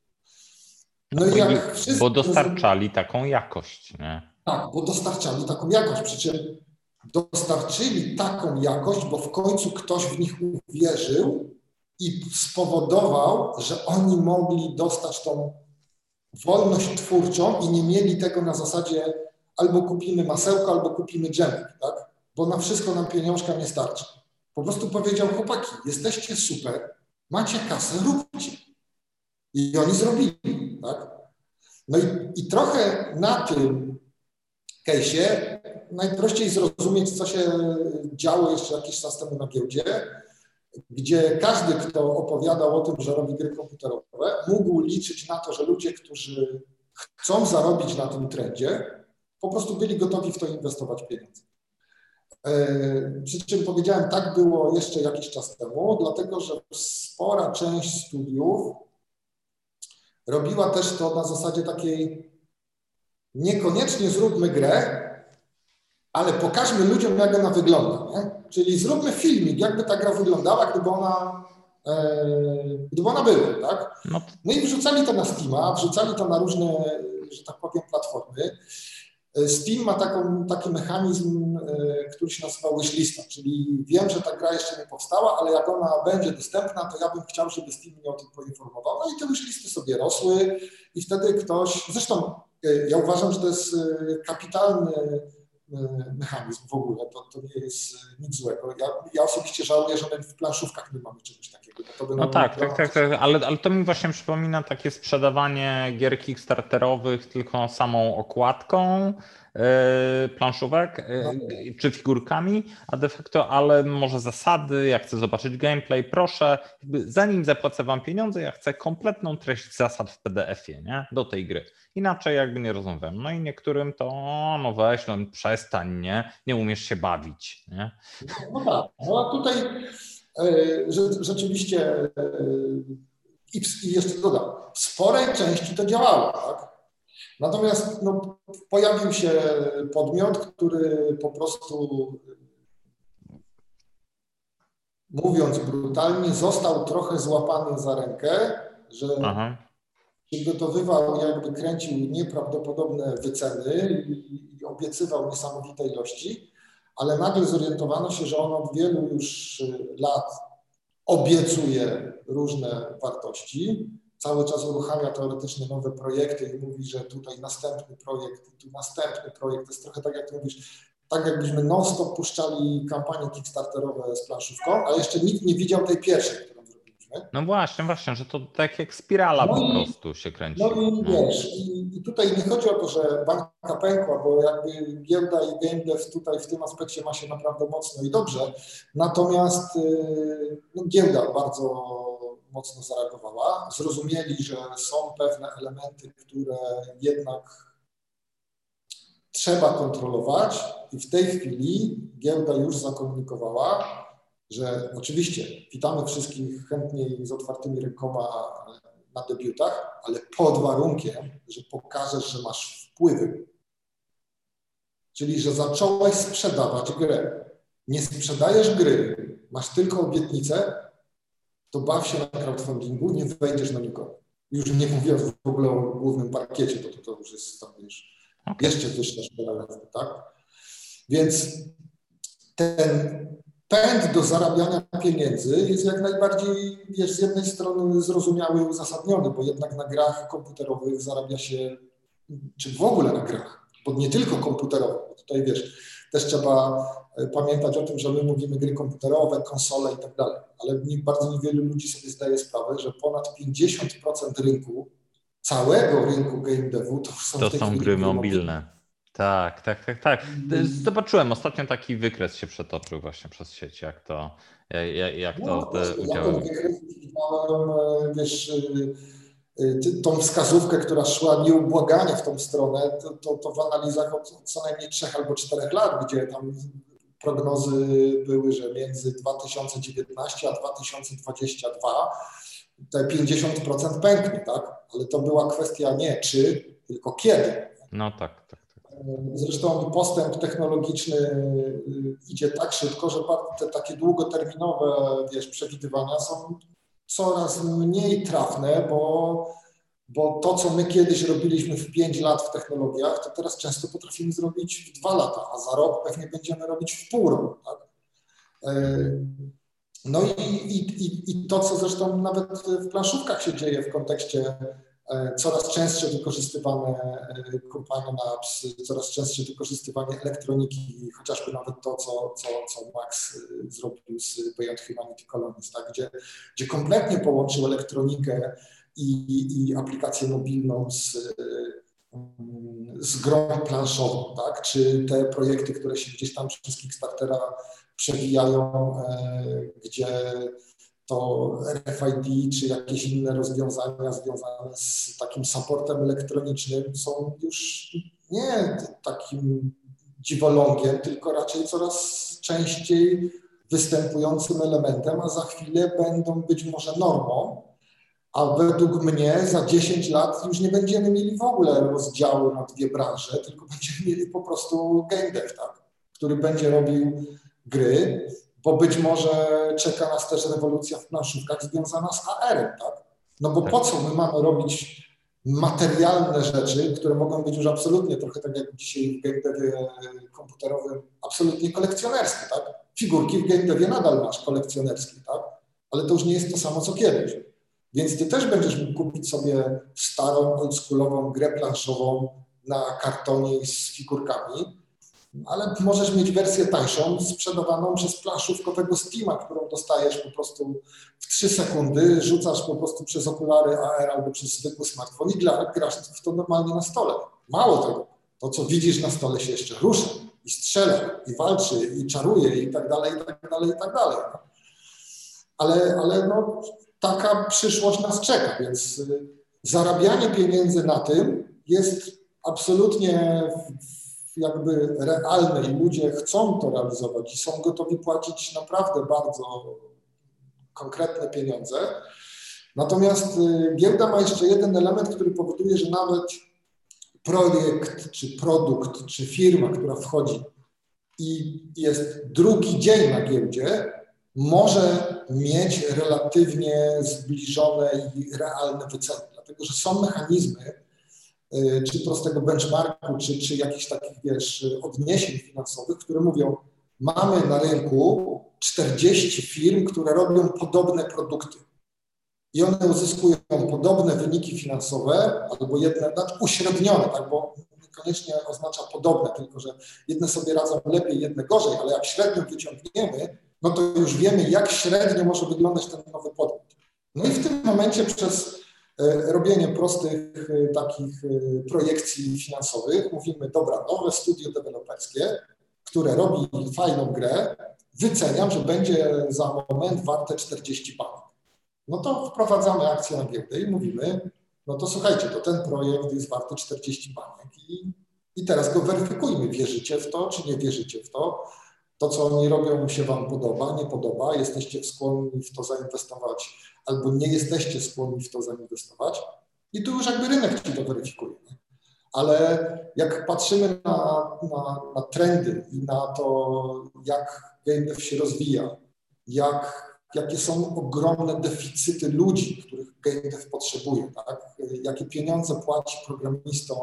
No i jak bo dostarczali taką jakość, nie? Tak, bo dostarczali taką jakość, przy czym dostarczyli taką jakość, bo w końcu ktoś w nich uwierzył i spowodował, że oni mogli dostać tą wolność twórczą i nie mieli tego na zasadzie albo kupimy masełko, albo kupimy dżemek, tak? Bo na wszystko nam pieniążka nie starczy. Po prostu powiedział, chłopaki, jesteście super, macie kasę, róbcie. I oni zrobili, tak? No i trochę na tym case'ie najprościej zrozumieć, co się działo jeszcze jakiś czas temu na giełdzie, gdzie każdy, kto opowiadał o tym, że robi gry komputerowe, mógł liczyć na to, że ludzie, którzy chcą zarobić na tym trendzie, po prostu byli gotowi w to inwestować pieniądze. Przy czym powiedziałem, tak było jeszcze jakiś czas temu, dlatego że spora część studiów robiła też to na zasadzie takiej niekoniecznie zróbmy grę, ale pokażmy ludziom, jak ona wygląda, nie? Czyli zróbmy filmik, jakby ta gra wyglądała, gdyby ona była, tak? No i wrzucali to na Steama, wrzucali to na różne, że tak powiem, platformy. Steam ma taki mechanizm, który się nazywa wishlista, czyli wiem, że ta gra jeszcze nie powstała, ale jak ona będzie dostępna, to ja bym chciał, żeby Steam mnie o tym poinformował. No i te wishlisty sobie rosły i wtedy ktoś, zresztą ja uważam, że to jest kapitalny mechanizm w ogóle, to nie jest nic złego. Ja osobiście żałuję, że my w planszówkach nie mamy czegoś takiego. No tak, ale to mi właśnie przypomina takie sprzedawanie gier kickstarterowych tylko samą okładką planszówek czy figurkami, a de facto, ale może zasady, jak chcę zobaczyć gameplay, proszę, zanim zapłacę wam pieniądze, ja chcę kompletną treść zasad w PDF-ie, nie? Do tej gry. Inaczej jakby nie rozumiem. No i niektórym to, no weź, no przestań, nie umiesz się bawić, nie? No tak, no a tutaj rzeczywiście i jeszcze dodam, w sporej części to działało, tak? Natomiast no, pojawił się podmiot, który po prostu, mówiąc brutalnie, został trochę złapany za rękę, że przygotowywał, jakby kręcił nieprawdopodobne wyceny i obiecywał niesamowite ilości, ale nagle zorientowano się, że on od wielu już lat obiecuje różne wartości, cały czas uruchamia teoretycznie nowe projekty i mówi, że tutaj następny projekt i tu następny projekt. To jest trochę tak, jak ty mówisz, tak jakbyśmy non-stop puszczali kampanie kickstarterowe z planszówką, a jeszcze nikt nie widział tej pierwszej, którą zrobiliśmy. No właśnie, że to tak jak spirala po prostu się kręci. No i wiesz, i tutaj nie chodzi o to, że bańka pękła, bo jakby giełda i game dev tutaj w tym aspekcie ma się naprawdę mocno i dobrze, natomiast no, giełda bardzo mocno zareagowała, zrozumieli, że są pewne elementy, które jednak trzeba kontrolować i w tej chwili giełda już zakomunikowała, że oczywiście witamy wszystkich chętnie i z otwartymi rękoma na debiutach, ale pod warunkiem, że pokażesz, że masz wpływy. Czyli, że zacząłeś sprzedawać grę. Nie sprzedajesz gry, masz tylko obietnicę, to baw się na crowdfundingu, nie wejdziesz na nikogo. Już nie mówiąc w ogóle o głównym parkiecie, bo to już jest tam jeszcze wyższa szkoła, tak? Więc ten pęd do zarabiania pieniędzy jest jak najbardziej, wiesz, z jednej strony zrozumiały i uzasadniony, bo jednak na grach komputerowych zarabia się, czy w ogóle na grach, bo nie tylko komputerowe, bo tutaj wiesz, też trzeba pamiętać o tym, że my mówimy gry komputerowe, konsole i tak dalej, ale bardzo niewielu ludzi sobie zdaje sprawę, że ponad 50% rynku, całego rynku game devu to są gry mobilne. Tak. Zobaczyłem ostatnio taki wykres się przetoczył właśnie przez sieć, jak to te udziały. Ja ten wykres widziałem, wiesz, tą wskazówkę, która szła nieubłaganie w tą stronę, to w analizach od co najmniej 3 albo 4 lat, gdzie tam prognozy były, że między 2019 a 2022 te 50% pęknie, tak? Ale to była kwestia nie czy, tylko kiedy. No tak. Zresztą postęp technologiczny idzie tak szybko, że te takie długoterminowe, wiesz, przewidywania są coraz mniej trafne, bo to, co my kiedyś robiliśmy w 5 lat w technologiach, to teraz często potrafimy zrobić w 2 lata, a za rok pewnie będziemy robić w pół roku, tak? No i to, co zresztą nawet w planszówkach się dzieje w kontekście coraz częstsze wykorzystywane companion apps, coraz częstsze wykorzystywanie elektroniki, chociażby nawet to, co Max zrobił z Beyond Humanity Colonies, tak? gdzie kompletnie połączył elektronikę i aplikację mobilną z grą planszową, tak? Czy te projekty, które się gdzieś tam przez Kickstartera przewijają, gdzie to RFID czy jakieś inne rozwiązania związane z takim supportem elektronicznym są już nie takim dziwolągiem, tylko raczej coraz częściej występującym elementem, a za chwilę będą być może normą, a według mnie za 10 lat już nie będziemy mieli w ogóle rozdziału na 2 branże, tylko będziemy mieli po prostu game dev, tak? który będzie robił gry, bo być może czeka nas też rewolucja w planszówkach związana z AR-em, tak? No bo po co my mamy robić materialne rzeczy, które mogą być już absolutnie trochę tak jak dzisiaj w game devie komputerowym, absolutnie kolekcjonerskie, tak? Figurki w game devie nadal masz kolekcjonerskie, tak? Ale to już nie jest to samo co kiedyś. Więc ty też będziesz mógł kupić sobie starą, oldschoolową grę planszową na kartonie z figurkami, ale możesz mieć wersję tańszą, sprzedawaną przez planszówkowego Steama, którą dostajesz po prostu w 3 sekundy, rzucasz po prostu przez okulary AR albo przez zwykły smartfon i grasz w to normalnie na stole. Mało tego, to co widzisz na stole się jeszcze rusza i strzela, i walczy, i czaruje, i tak dalej, i tak dalej, i tak dalej. Ale no, taka przyszłość nas czeka, więc zarabianie pieniędzy na tym jest absolutnie jakby realne i ludzie chcą to realizować i są gotowi płacić naprawdę bardzo konkretne pieniądze. Natomiast giełda ma jeszcze jeden element, który powoduje, że nawet projekt, czy produkt, czy firma, która wchodzi i jest drugi dzień na giełdzie, może mieć relatywnie zbliżone i realne wyceny, dlatego że są mechanizmy, czy prostego benchmarku, czy jakichś takich, wiesz, odniesień finansowych, które mówią, mamy na rynku 40 firm, które robią podobne produkty i one uzyskują podobne wyniki finansowe albo jedne, uśrednione, tak, bo niekoniecznie oznacza podobne, tylko że jedne sobie radzą lepiej, jedne gorzej, ale jak średnio wyciągniemy, no to już wiemy, jak średnio może wyglądać ten nowy podmiot. No i w tym momencie przez robienie prostych takich projekcji finansowych mówimy, dobra, nowe studio deweloperskie, które robi fajną grę, wyceniam, że będzie za moment warte 40 baniek. No to wprowadzamy akcję na giełdę i mówimy, no to słuchajcie, to ten projekt jest warty 40 baniek i teraz go weryfikujmy. Wierzycie w to, czy nie wierzycie w to? To, co oni robią, się wam podoba, nie podoba, jesteście skłonni w to zainwestować albo nie jesteście skłonni w to zainwestować i tu już jakby rynek ci to weryfikuje. Ale jak patrzymy na trendy i na to, jak game dev się rozwija, jakie są ogromne deficyty ludzi, których game dev potrzebuje, tak? Jakie pieniądze płaci programistom,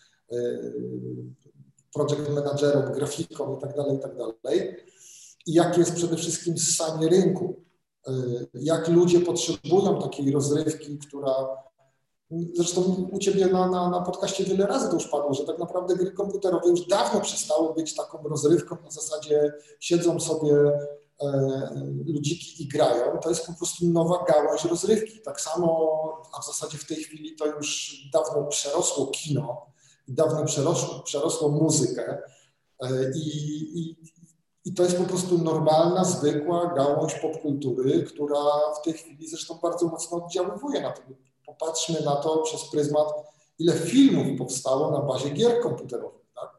project managerom, grafikom i tak dalej, i jakie jest przede wszystkim ssanie rynku, jak ludzie potrzebują takiej rozrywki, która, zresztą u Ciebie na podcaście wiele razy to już padło, że tak naprawdę gry komputerowe już dawno przestały być taką rozrywką, na zasadzie siedzą sobie ludziki i grają, to jest po prostu nowa gałąź rozrywki. Tak samo, a w zasadzie w tej chwili to już dawno przerosło kino, dawno przerosło muzykę i to jest po prostu normalna, zwykła gałąź popkultury, która w tej chwili zresztą bardzo mocno oddziaływuje na to. Popatrzmy na to przez pryzmat, ile filmów powstało na bazie gier komputerowych, tak?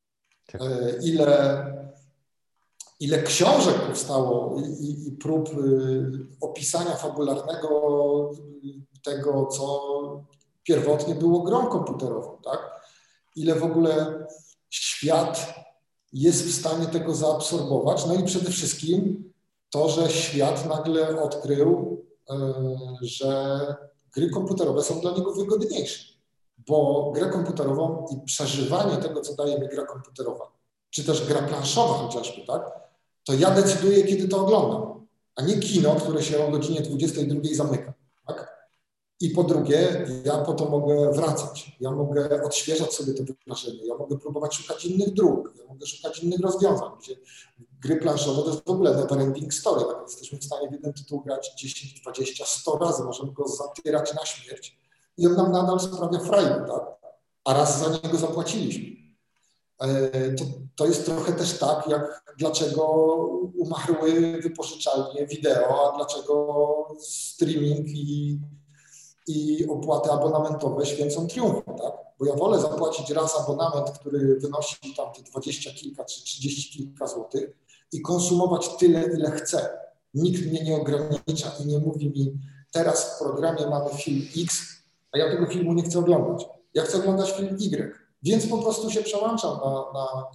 Ile książek powstało i prób opisania fabularnego tego, co pierwotnie było grą komputerową, tak? Ile w ogóle świat jest w stanie tego zaabsorbować. No i przede wszystkim to, że świat nagle odkrył, że gry komputerowe są dla niego wygodniejsze, bo grę komputerową i przeżywanie tego, co daje mi gra komputerowa, czy też gra planszowa chociażby, tak, to ja decyduję, kiedy to oglądam, a nie kino, które się o godzinie 22 zamyka. Tak? I po drugie, ja po to mogę wracać, ja mogę odświeżać sobie to wydarzenie, ja mogę próbować szukać innych dróg, ja mogę szukać innych rozwiązań, gdzie gry planszowe to jest w ogóle never-ending story, tak? Jesteśmy w stanie w jeden tytuł grać 10, 20, 100 razy, możemy go zatyrać na śmierć i on nam nadal sprawia frajdę, tak? A raz za niego zapłaciliśmy. To jest trochę też tak, jak dlaczego umarły wypożyczalnie wideo, a dlaczego streaming i opłaty abonamentowe święcą triumfem, tak? Bo ja wolę zapłacić raz abonament, który wynosi tam te 20 kilka czy 30 kilka złotych i konsumować tyle, ile chcę. Nikt mnie nie ogranicza i nie mówi mi, teraz w programie mamy film X, a ja tego filmu nie chcę oglądać. Ja chcę oglądać film Y, więc po prostu się przełączam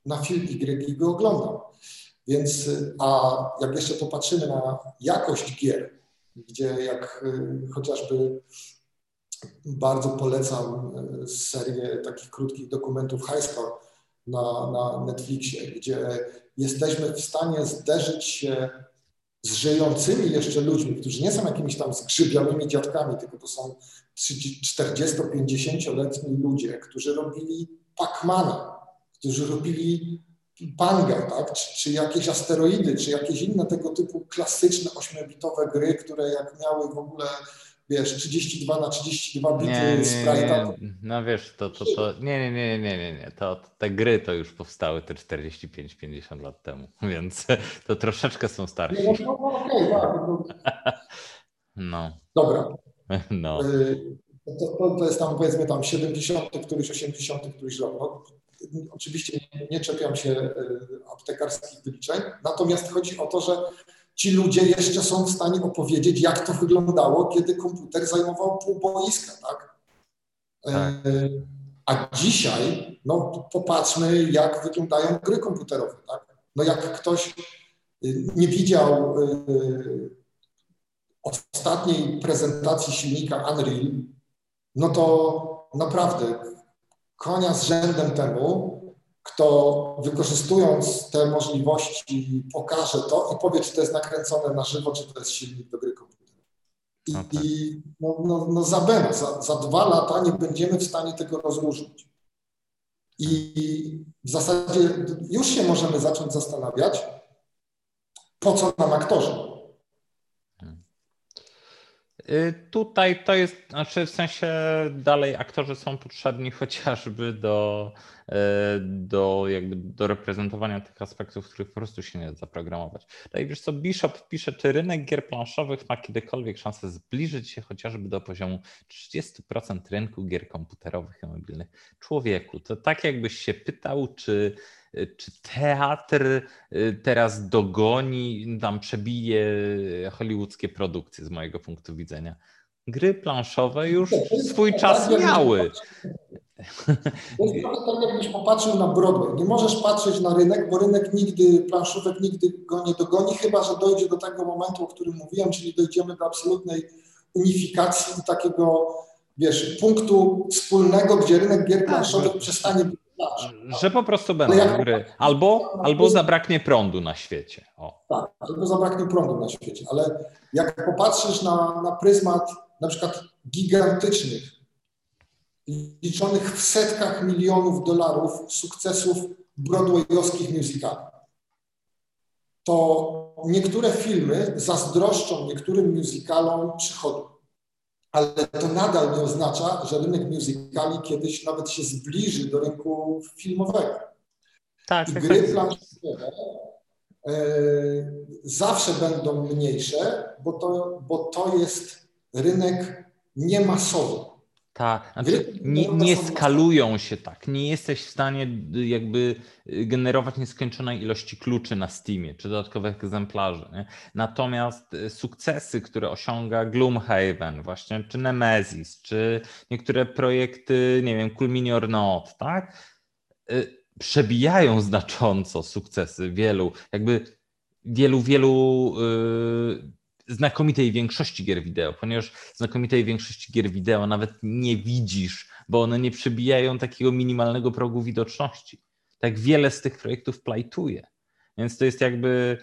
na film Y i go oglądam. Więc, a jak jeszcze popatrzymy na jakość gier, gdzie jak chociażby bardzo polecam serię takich krótkich dokumentów High Score na Netflixie, gdzie jesteśmy w stanie zderzyć się z żyjącymi jeszcze ludźmi, którzy nie są jakimiś tam zgrzybionymi dziadkami, tylko to są 40-50-letni ludzie, którzy robili Pac-Mana, którzy robili Panga, tak? Czy jakieś asteroidy, czy jakieś inne tego typu klasyczne 8-bitowe gry, które jak miały w ogóle, wiesz, 32x32 bity sprite'a. No wiesz, nie. Te gry to już powstały te 45-50 lat temu, więc to troszeczkę są starsi. No, okej, tak. No. Dobra. No. To jest tam, powiedzmy, tam 70, któryś 80, któryś rok. No, oczywiście nie czepiam się aptekarskich wyliczeń, natomiast chodzi o to, że ci ludzie jeszcze są w stanie opowiedzieć, jak to wyglądało, kiedy komputer zajmował pół boiska, tak? Tak. A dzisiaj, no popatrzmy, jak wyglądają gry komputerowe, tak? No jak ktoś nie widział ostatniej prezentacji silnika Unreal, no to naprawdę konia z rzędem temu, kto wykorzystując te możliwości pokaże to i powie, czy to jest nakręcone na żywo, czy to jest silnik do gry komputerowej. No za bena, za 2 lata nie będziemy w stanie tego rozróżnić. I w zasadzie już się możemy zacząć zastanawiać, po co nam aktorzy. Tutaj to jest, znaczy w sensie dalej aktorzy są potrzebni chociażby do reprezentowania tych aspektów, których po prostu się nie da zaprogramować. Tutaj wiesz co, Bishop pisze, czy rynek gier planszowych ma kiedykolwiek szansę zbliżyć się chociażby do poziomu 30% rynku gier komputerowych i mobilnych. Człowieku, to tak jakbyś się pytał, czy teatr teraz dogoni, tam przebije hollywoodzkie produkcje z mojego punktu widzenia. Gry planszowe już swój czas miały. To jest trochę tak, jakbyś popatrzył na Broadway. Nie możesz patrzeć na rynek, bo rynek nigdy, planszówek nigdy go nie dogoni, chyba że dojdzie do tego momentu, o którym mówiłem, czyli dojdziemy do absolutnej unifikacji i takiego, wiesz, punktu wspólnego, gdzie rynek gier planszowych przestanie być. Że po prostu będą gry. Albo zabraknie prądu na świecie. O. Tak, albo zabraknie prądu na świecie. Ale jak popatrzysz na pryzmat na przykład gigantycznych, liczonych w setkach milionów dolarów sukcesów broadwayowskich musicali, to niektóre filmy zazdroszczą niektórym musicalom przychodu. Ale to nadal nie oznacza, że rynek musicali kiedyś nawet się zbliży do rynku filmowego. I gry planszowe zawsze będą mniejsze, bo to jest rynek niemasowy. Tak, znaczy nie skalują się tak. Nie jesteś w stanie jakby generować nieskończonej ilości kluczy na Steamie, czy dodatkowych egzemplarzy. Nie? Natomiast sukcesy, które osiąga Gloomhaven właśnie, czy Nemesis, czy niektóre projekty, nie wiem, Cool Mini or Not, tak? Przebijają znacząco sukcesy wielu znakomitej większości gier wideo, ponieważ znakomitej większości gier wideo nawet nie widzisz, bo one nie przebijają takiego minimalnego progu widoczności. Tak wiele z tych projektów plajtuje. Więc to jest jakby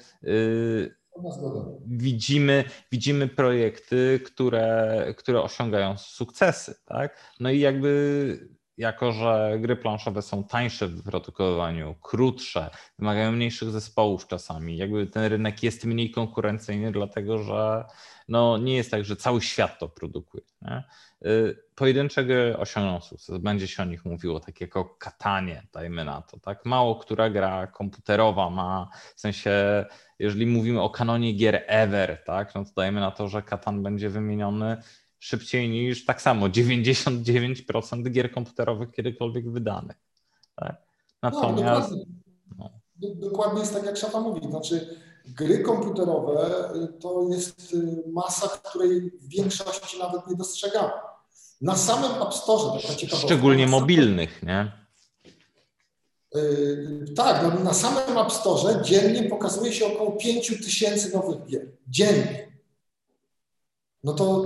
widzimy projekty, które osiągają sukcesy. Tak? No i jakby jako że gry planszowe są tańsze w produkowaniu, krótsze, wymagają mniejszych zespołów czasami, jakby ten rynek jest mniej konkurencyjny, dlatego że no, nie jest tak, że cały świat to produkuje. Nie? Pojedyncze gry osiągną sukces, będzie się o nich mówiło, tak jak o Katanie, dajmy na to. Tak? Mało która gra komputerowa ma, w sensie jeżeli mówimy o kanonie gier ever, tak? No to dajmy na to, że Katan będzie wymieniony szybciej niż tak samo 99% gier komputerowych kiedykolwiek wydanych. Tak? Natomiast... Dokładnie jest tak, jak Szafa mówi. Znaczy, gry komputerowe to jest masa, której w większości nawet nie dostrzegamy. Na samym App Store, taka ciekawostka. Szczególnie mobilnych, nie? Tak, no na samym App Store dziennie pokazuje się około 5000 nowych gier. Dziennie. No to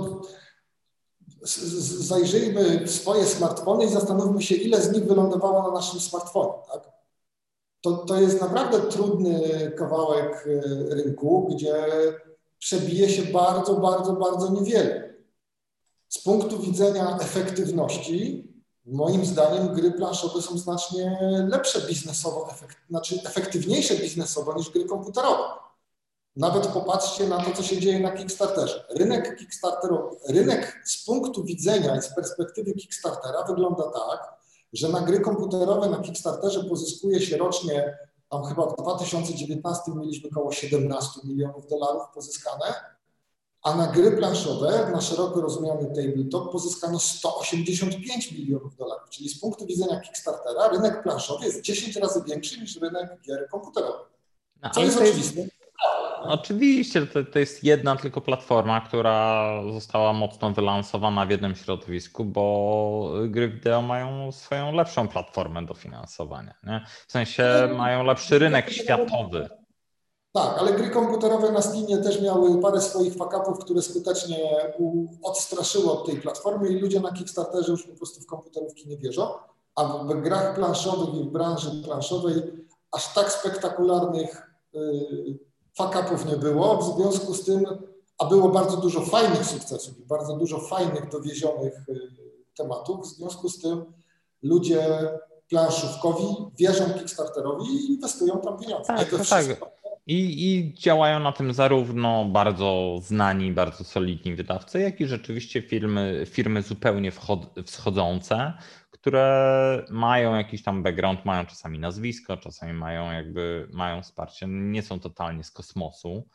zajrzyjmy w swoje smartfony i zastanówmy się, ile z nich wylądowało na naszym smartfonie. Tak? To jest naprawdę trudny kawałek rynku, gdzie przebije się bardzo, bardzo, bardzo niewiele. Z punktu widzenia efektywności, moim zdaniem gry planszowe są znacznie lepsze biznesowo, znaczy efektywniejsze biznesowo niż gry komputerowe. Nawet popatrzcie na to, co się dzieje na Kickstarterze. Rynek z punktu widzenia i z perspektywy Kickstartera wygląda tak, że na gry komputerowe na Kickstarterze pozyskuje się rocznie, tam chyba w 2019 mieliśmy około 17 milionów dolarów pozyskane, a na gry planszowe, na szeroko rozumiany tabletop, pozyskano 185 milionów dolarów. Czyli z punktu widzenia Kickstartera rynek planszowy jest 10 razy większy niż rynek gier komputerowych. Co jest oczywiste. Oczywiście, to jest jedna tylko platforma, która została mocno wylansowana w jednym środowisku, bo gry wideo mają swoją lepszą platformę do finansowania. Nie? W sensie mają lepszy rynek światowy. Tak, ale gry komputerowe na Steamie też miały parę swoich fuck-upów, które skutecznie odstraszyły od tej platformy i ludzie na Kickstarterze już po prostu w komputerówki nie wierzą, a w grach planszowych i w branży planszowej aż tak spektakularnych fuck-upów nie było, w związku z tym, a było bardzo dużo fajnych sukcesów i bardzo dużo fajnych, dowiezionych tematów, w związku z tym ludzie planszówkowi wierzą Kickstarterowi i inwestują tam pieniądze. Tak, tak. I działają na tym zarówno bardzo znani, bardzo solidni wydawcy, jak i rzeczywiście firmy zupełnie wschodzące, które mają jakiś tam background, mają czasami nazwisko, czasami mają wsparcie, nie są totalnie z kosmosu,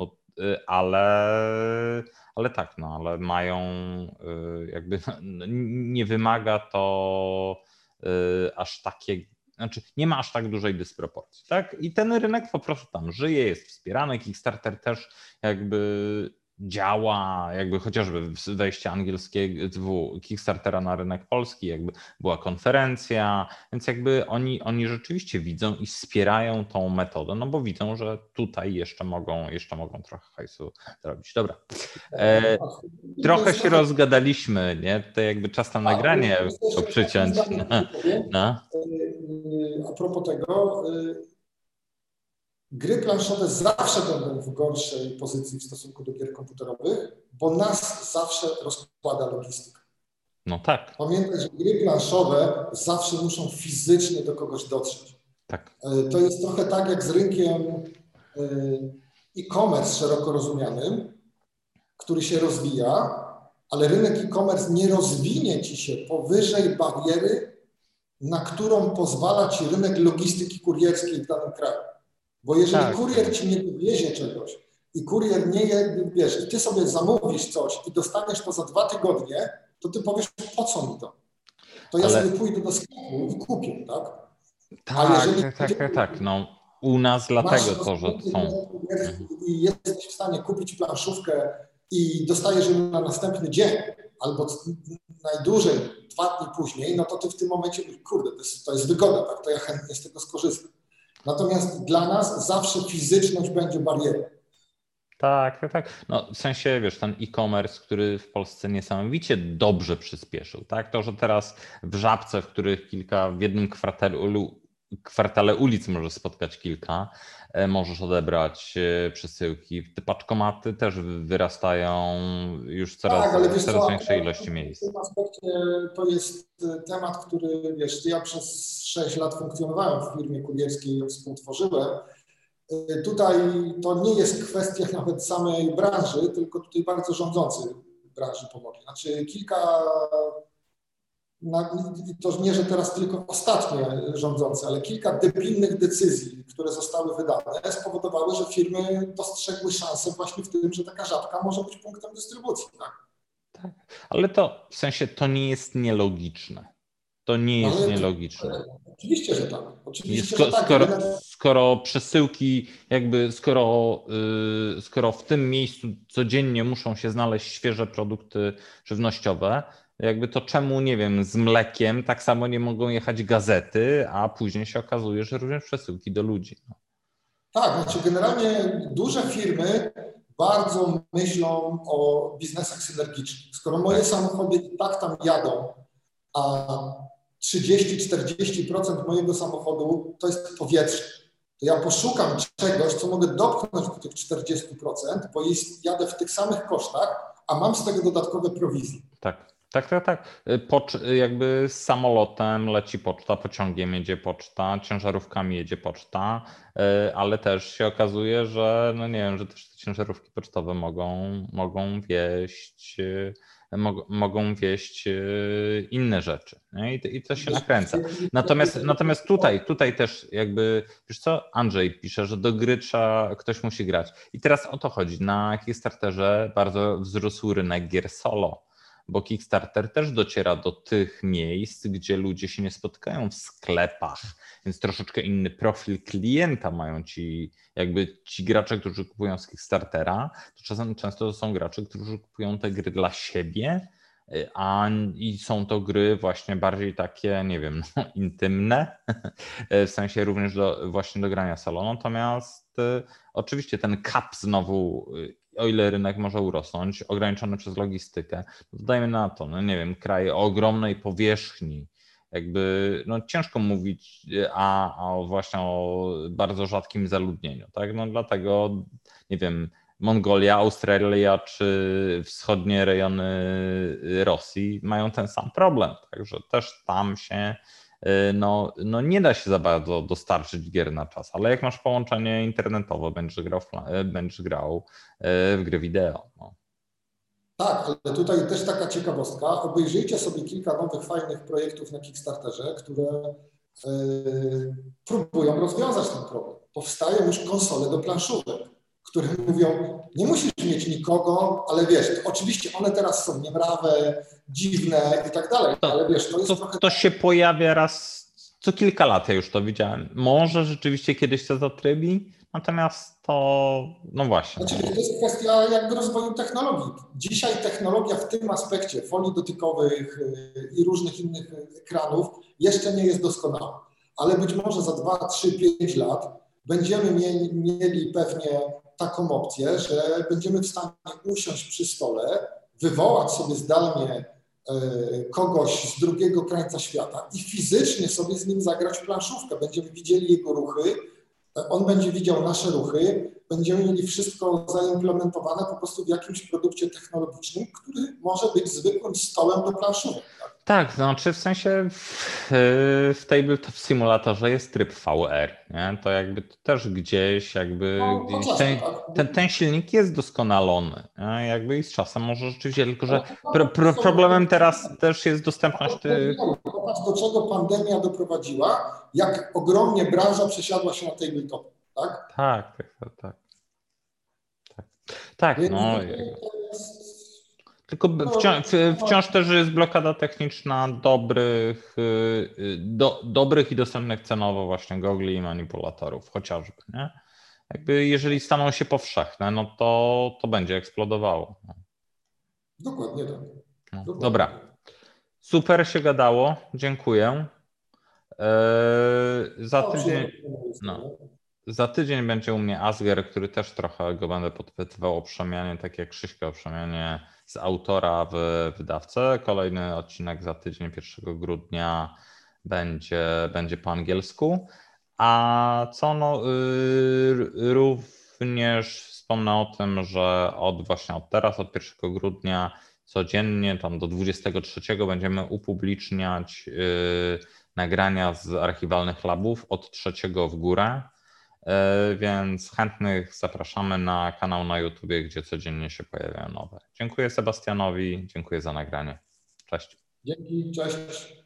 ale tak, no, ale mają jakby, nie wymaga to aż takiej, znaczy nie ma aż tak dużej dysproporcji, tak? I ten rynek po prostu tam żyje, jest wspierany. Kickstarter też jakby działa, jakby chociażby wejście angielskiego Kickstartera na rynek polski, jakby była konferencja, więc jakby oni rzeczywiście widzą i wspierają tą metodę, no bo widzą, że tutaj jeszcze mogą trochę hajsu zrobić. Dobra. Trochę się rozgadaliśmy, nie? To jakby czas na nagranie to przyciąć. No. A propos tego, gry planszowe zawsze będą w gorszej pozycji w stosunku do gier komputerowych, bo nas zawsze rozkłada logistyka. No tak. Pamiętaj, że gry planszowe zawsze muszą fizycznie do kogoś dotrzeć. Tak. To jest trochę tak jak z rynkiem e-commerce szeroko rozumianym, który się rozwija, ale rynek e-commerce nie rozwinie ci się powyżej bariery, na którą pozwala ci rynek logistyki kurierskiej w danym kraju. Bo jeżeli kurier ci nie dowiezie czegoś i kurier nie, wiesz, i ty sobie zamówisz coś i dostaniesz to za 2 tygodnie, to ty powiesz, po co mi to? To ja sobie pójdę do sklepu i kupię, tak? Tak. No, u nas dlatego to, że są. I jesteś w stanie kupić planszówkę i dostajesz ją na następny dzień, albo najdłużej 2 dni później, no to ty w tym momencie mówisz, kurde, to jest wygoda, tak? To ja chętnie z tego skorzystam. Natomiast dla nas zawsze fizyczność będzie barierą. Tak. No, w sensie, wiesz, ten e-commerce, który w Polsce niesamowicie dobrze przyspieszył, tak? To, że teraz w Żabce, w których w jednym kwartale ulic możesz spotkać kilka, możesz odebrać przesyłki. Te paczkomaty też wyrastają już coraz większej ilości miejsc. W tym aspekcie to jest temat, który, wiesz, ja przez 6 lat funkcjonowałem w firmie kurierskiej, ją współtworzyłem. Tutaj to nie jest kwestia nawet samej branży, tylko tutaj bardzo rządzący branży pomogli. Znaczy to nie, że teraz tylko ostatnie rządzące, ale kilka debilnych decyzji, które zostały wydane, spowodowały, że firmy dostrzegły szansę właśnie w tym, że taka Żabka może być punktem dystrybucji. Tak? Tak, ale to w sensie to nie jest nielogiczne. to nie jest Ale nielogiczne. oczywiście, że tak. Oczywiście, że tak. Skoro przesyłki, jakby skoro w tym miejscu codziennie muszą się znaleźć świeże produkty żywnościowe, jakby to czemu, nie wiem, z mlekiem tak samo nie mogą jechać gazety, a później się okazuje, że również przesyłki do ludzi. Tak, znaczy generalnie duże firmy bardzo myślą o biznesach synergicznych. Skoro moje samochody i tak tam jadą, a 30-40% mojego samochodu to jest powietrze, to ja poszukam czegoś, co mogę dopchnąć do tych 40%, bo jadę w tych samych kosztach, a mam z tego dodatkowe prowizje. Tak. Jakby z samolotem leci poczta, pociągiem jedzie poczta, ciężarówkami jedzie poczta, ale też się okazuje, że no nie wiem, że też te ciężarówki pocztowe mogą wieść inne rzeczy, nie? I to się nakręca. Natomiast tutaj też jakby, wiesz co, Andrzej pisze, że do gry ktoś musi grać. I teraz o to chodzi. Na Kickstarterze bardzo wzrósł rynek gier solo, bo Kickstarter też dociera do tych miejsc, gdzie ludzie się nie spotykają w sklepach, więc troszeczkę inny profil klienta mają ci gracze, którzy kupują z Kickstartera, to czasem często są gracze, którzy kupują te gry dla siebie, i są to gry właśnie bardziej takie, nie wiem, intymne, w sensie również właśnie do grania solo. Natomiast oczywiście ten cap znowu, o ile rynek może urosnąć, ograniczony przez logistykę, dodajmy na to, no nie wiem, kraj o ogromnej powierzchni, jakby no ciężko mówić, właśnie o bardzo rzadkim zaludnieniu, tak? No dlatego, nie wiem, Mongolia, Australia czy wschodnie rejony Rosji mają ten sam problem, także też tam się no nie da się za bardzo dostarczyć gier na czas, ale jak masz połączenie internetowe, będziesz grał w gry wideo. No. Tak, ale tutaj też taka ciekawostka. Obejrzyjcie sobie kilka nowych, fajnych projektów na Kickstarterze, które próbują rozwiązać ten problem. Powstają już konsole do planszówek, które mówią, nie musisz mieć nikogo, ale wiesz, oczywiście one teraz są niemrawe, dziwne i tak dalej, ale wiesz, to jest trochę... To się pojawia raz co kilka lat, ja już to widziałem. Może rzeczywiście kiedyś to zatrybi, natomiast to, no właśnie. Znaczy, to jest kwestia jakby rozwoju technologii. Dzisiaj technologia w tym aspekcie folii dotykowych i różnych innych ekranów jeszcze nie jest doskonała, ale być może za 2, 3, 5 lat będziemy mieli pewnie taką opcję, że będziemy w stanie usiąść przy stole, wywołać sobie zdalnie kogoś z drugiego krańca świata i fizycznie sobie z nim zagrać w planszówkę. Będziemy widzieli jego ruchy, on będzie widział nasze ruchy, będziemy mieli wszystko zaimplementowane po prostu w jakimś produkcie technologicznym, który może być zwykłym stołem do planszówek. Tak, znaczy w sensie w Tabletop Simulatorze jest tryb VR, nie? To jakby to też gdzieś jakby ten silnik jest doskonalony, nie? Jakby i z czasem może rzeczywiście, tylko że problemem teraz też jest dostępność tych... Popatrz, do czego pandemia doprowadziła, jak ogromnie branża przesiadła się na tabletop, tak? Tak, no... Tylko wciąż też jest blokada techniczna dobrych i dostępnych cenowo właśnie gogli i manipulatorów chociażby, nie? Jakby jeżeli staną się powszechne, no to będzie eksplodowało. Dokładnie tak. No, dobra. Super się gadało. Dziękuję. Za tydzień będzie u mnie Asger, który też trochę go będę podpytywał o przemianie, tak jak Krzyśka o przemianie z autora w wydawcę. Kolejny odcinek za tydzień, 1 grudnia będzie po angielsku. A co również wspomnę o tym, że od teraz, od 1 grudnia codziennie, tam do 23 będziemy upubliczniać nagrania z archiwalnych labów od 3 w górę. Więc chętnych zapraszamy na kanał na YouTubie, gdzie codziennie się pojawiają nowe. Dziękuję Sebastianowi, dziękuję za nagranie. Cześć. Dzięki, cześć.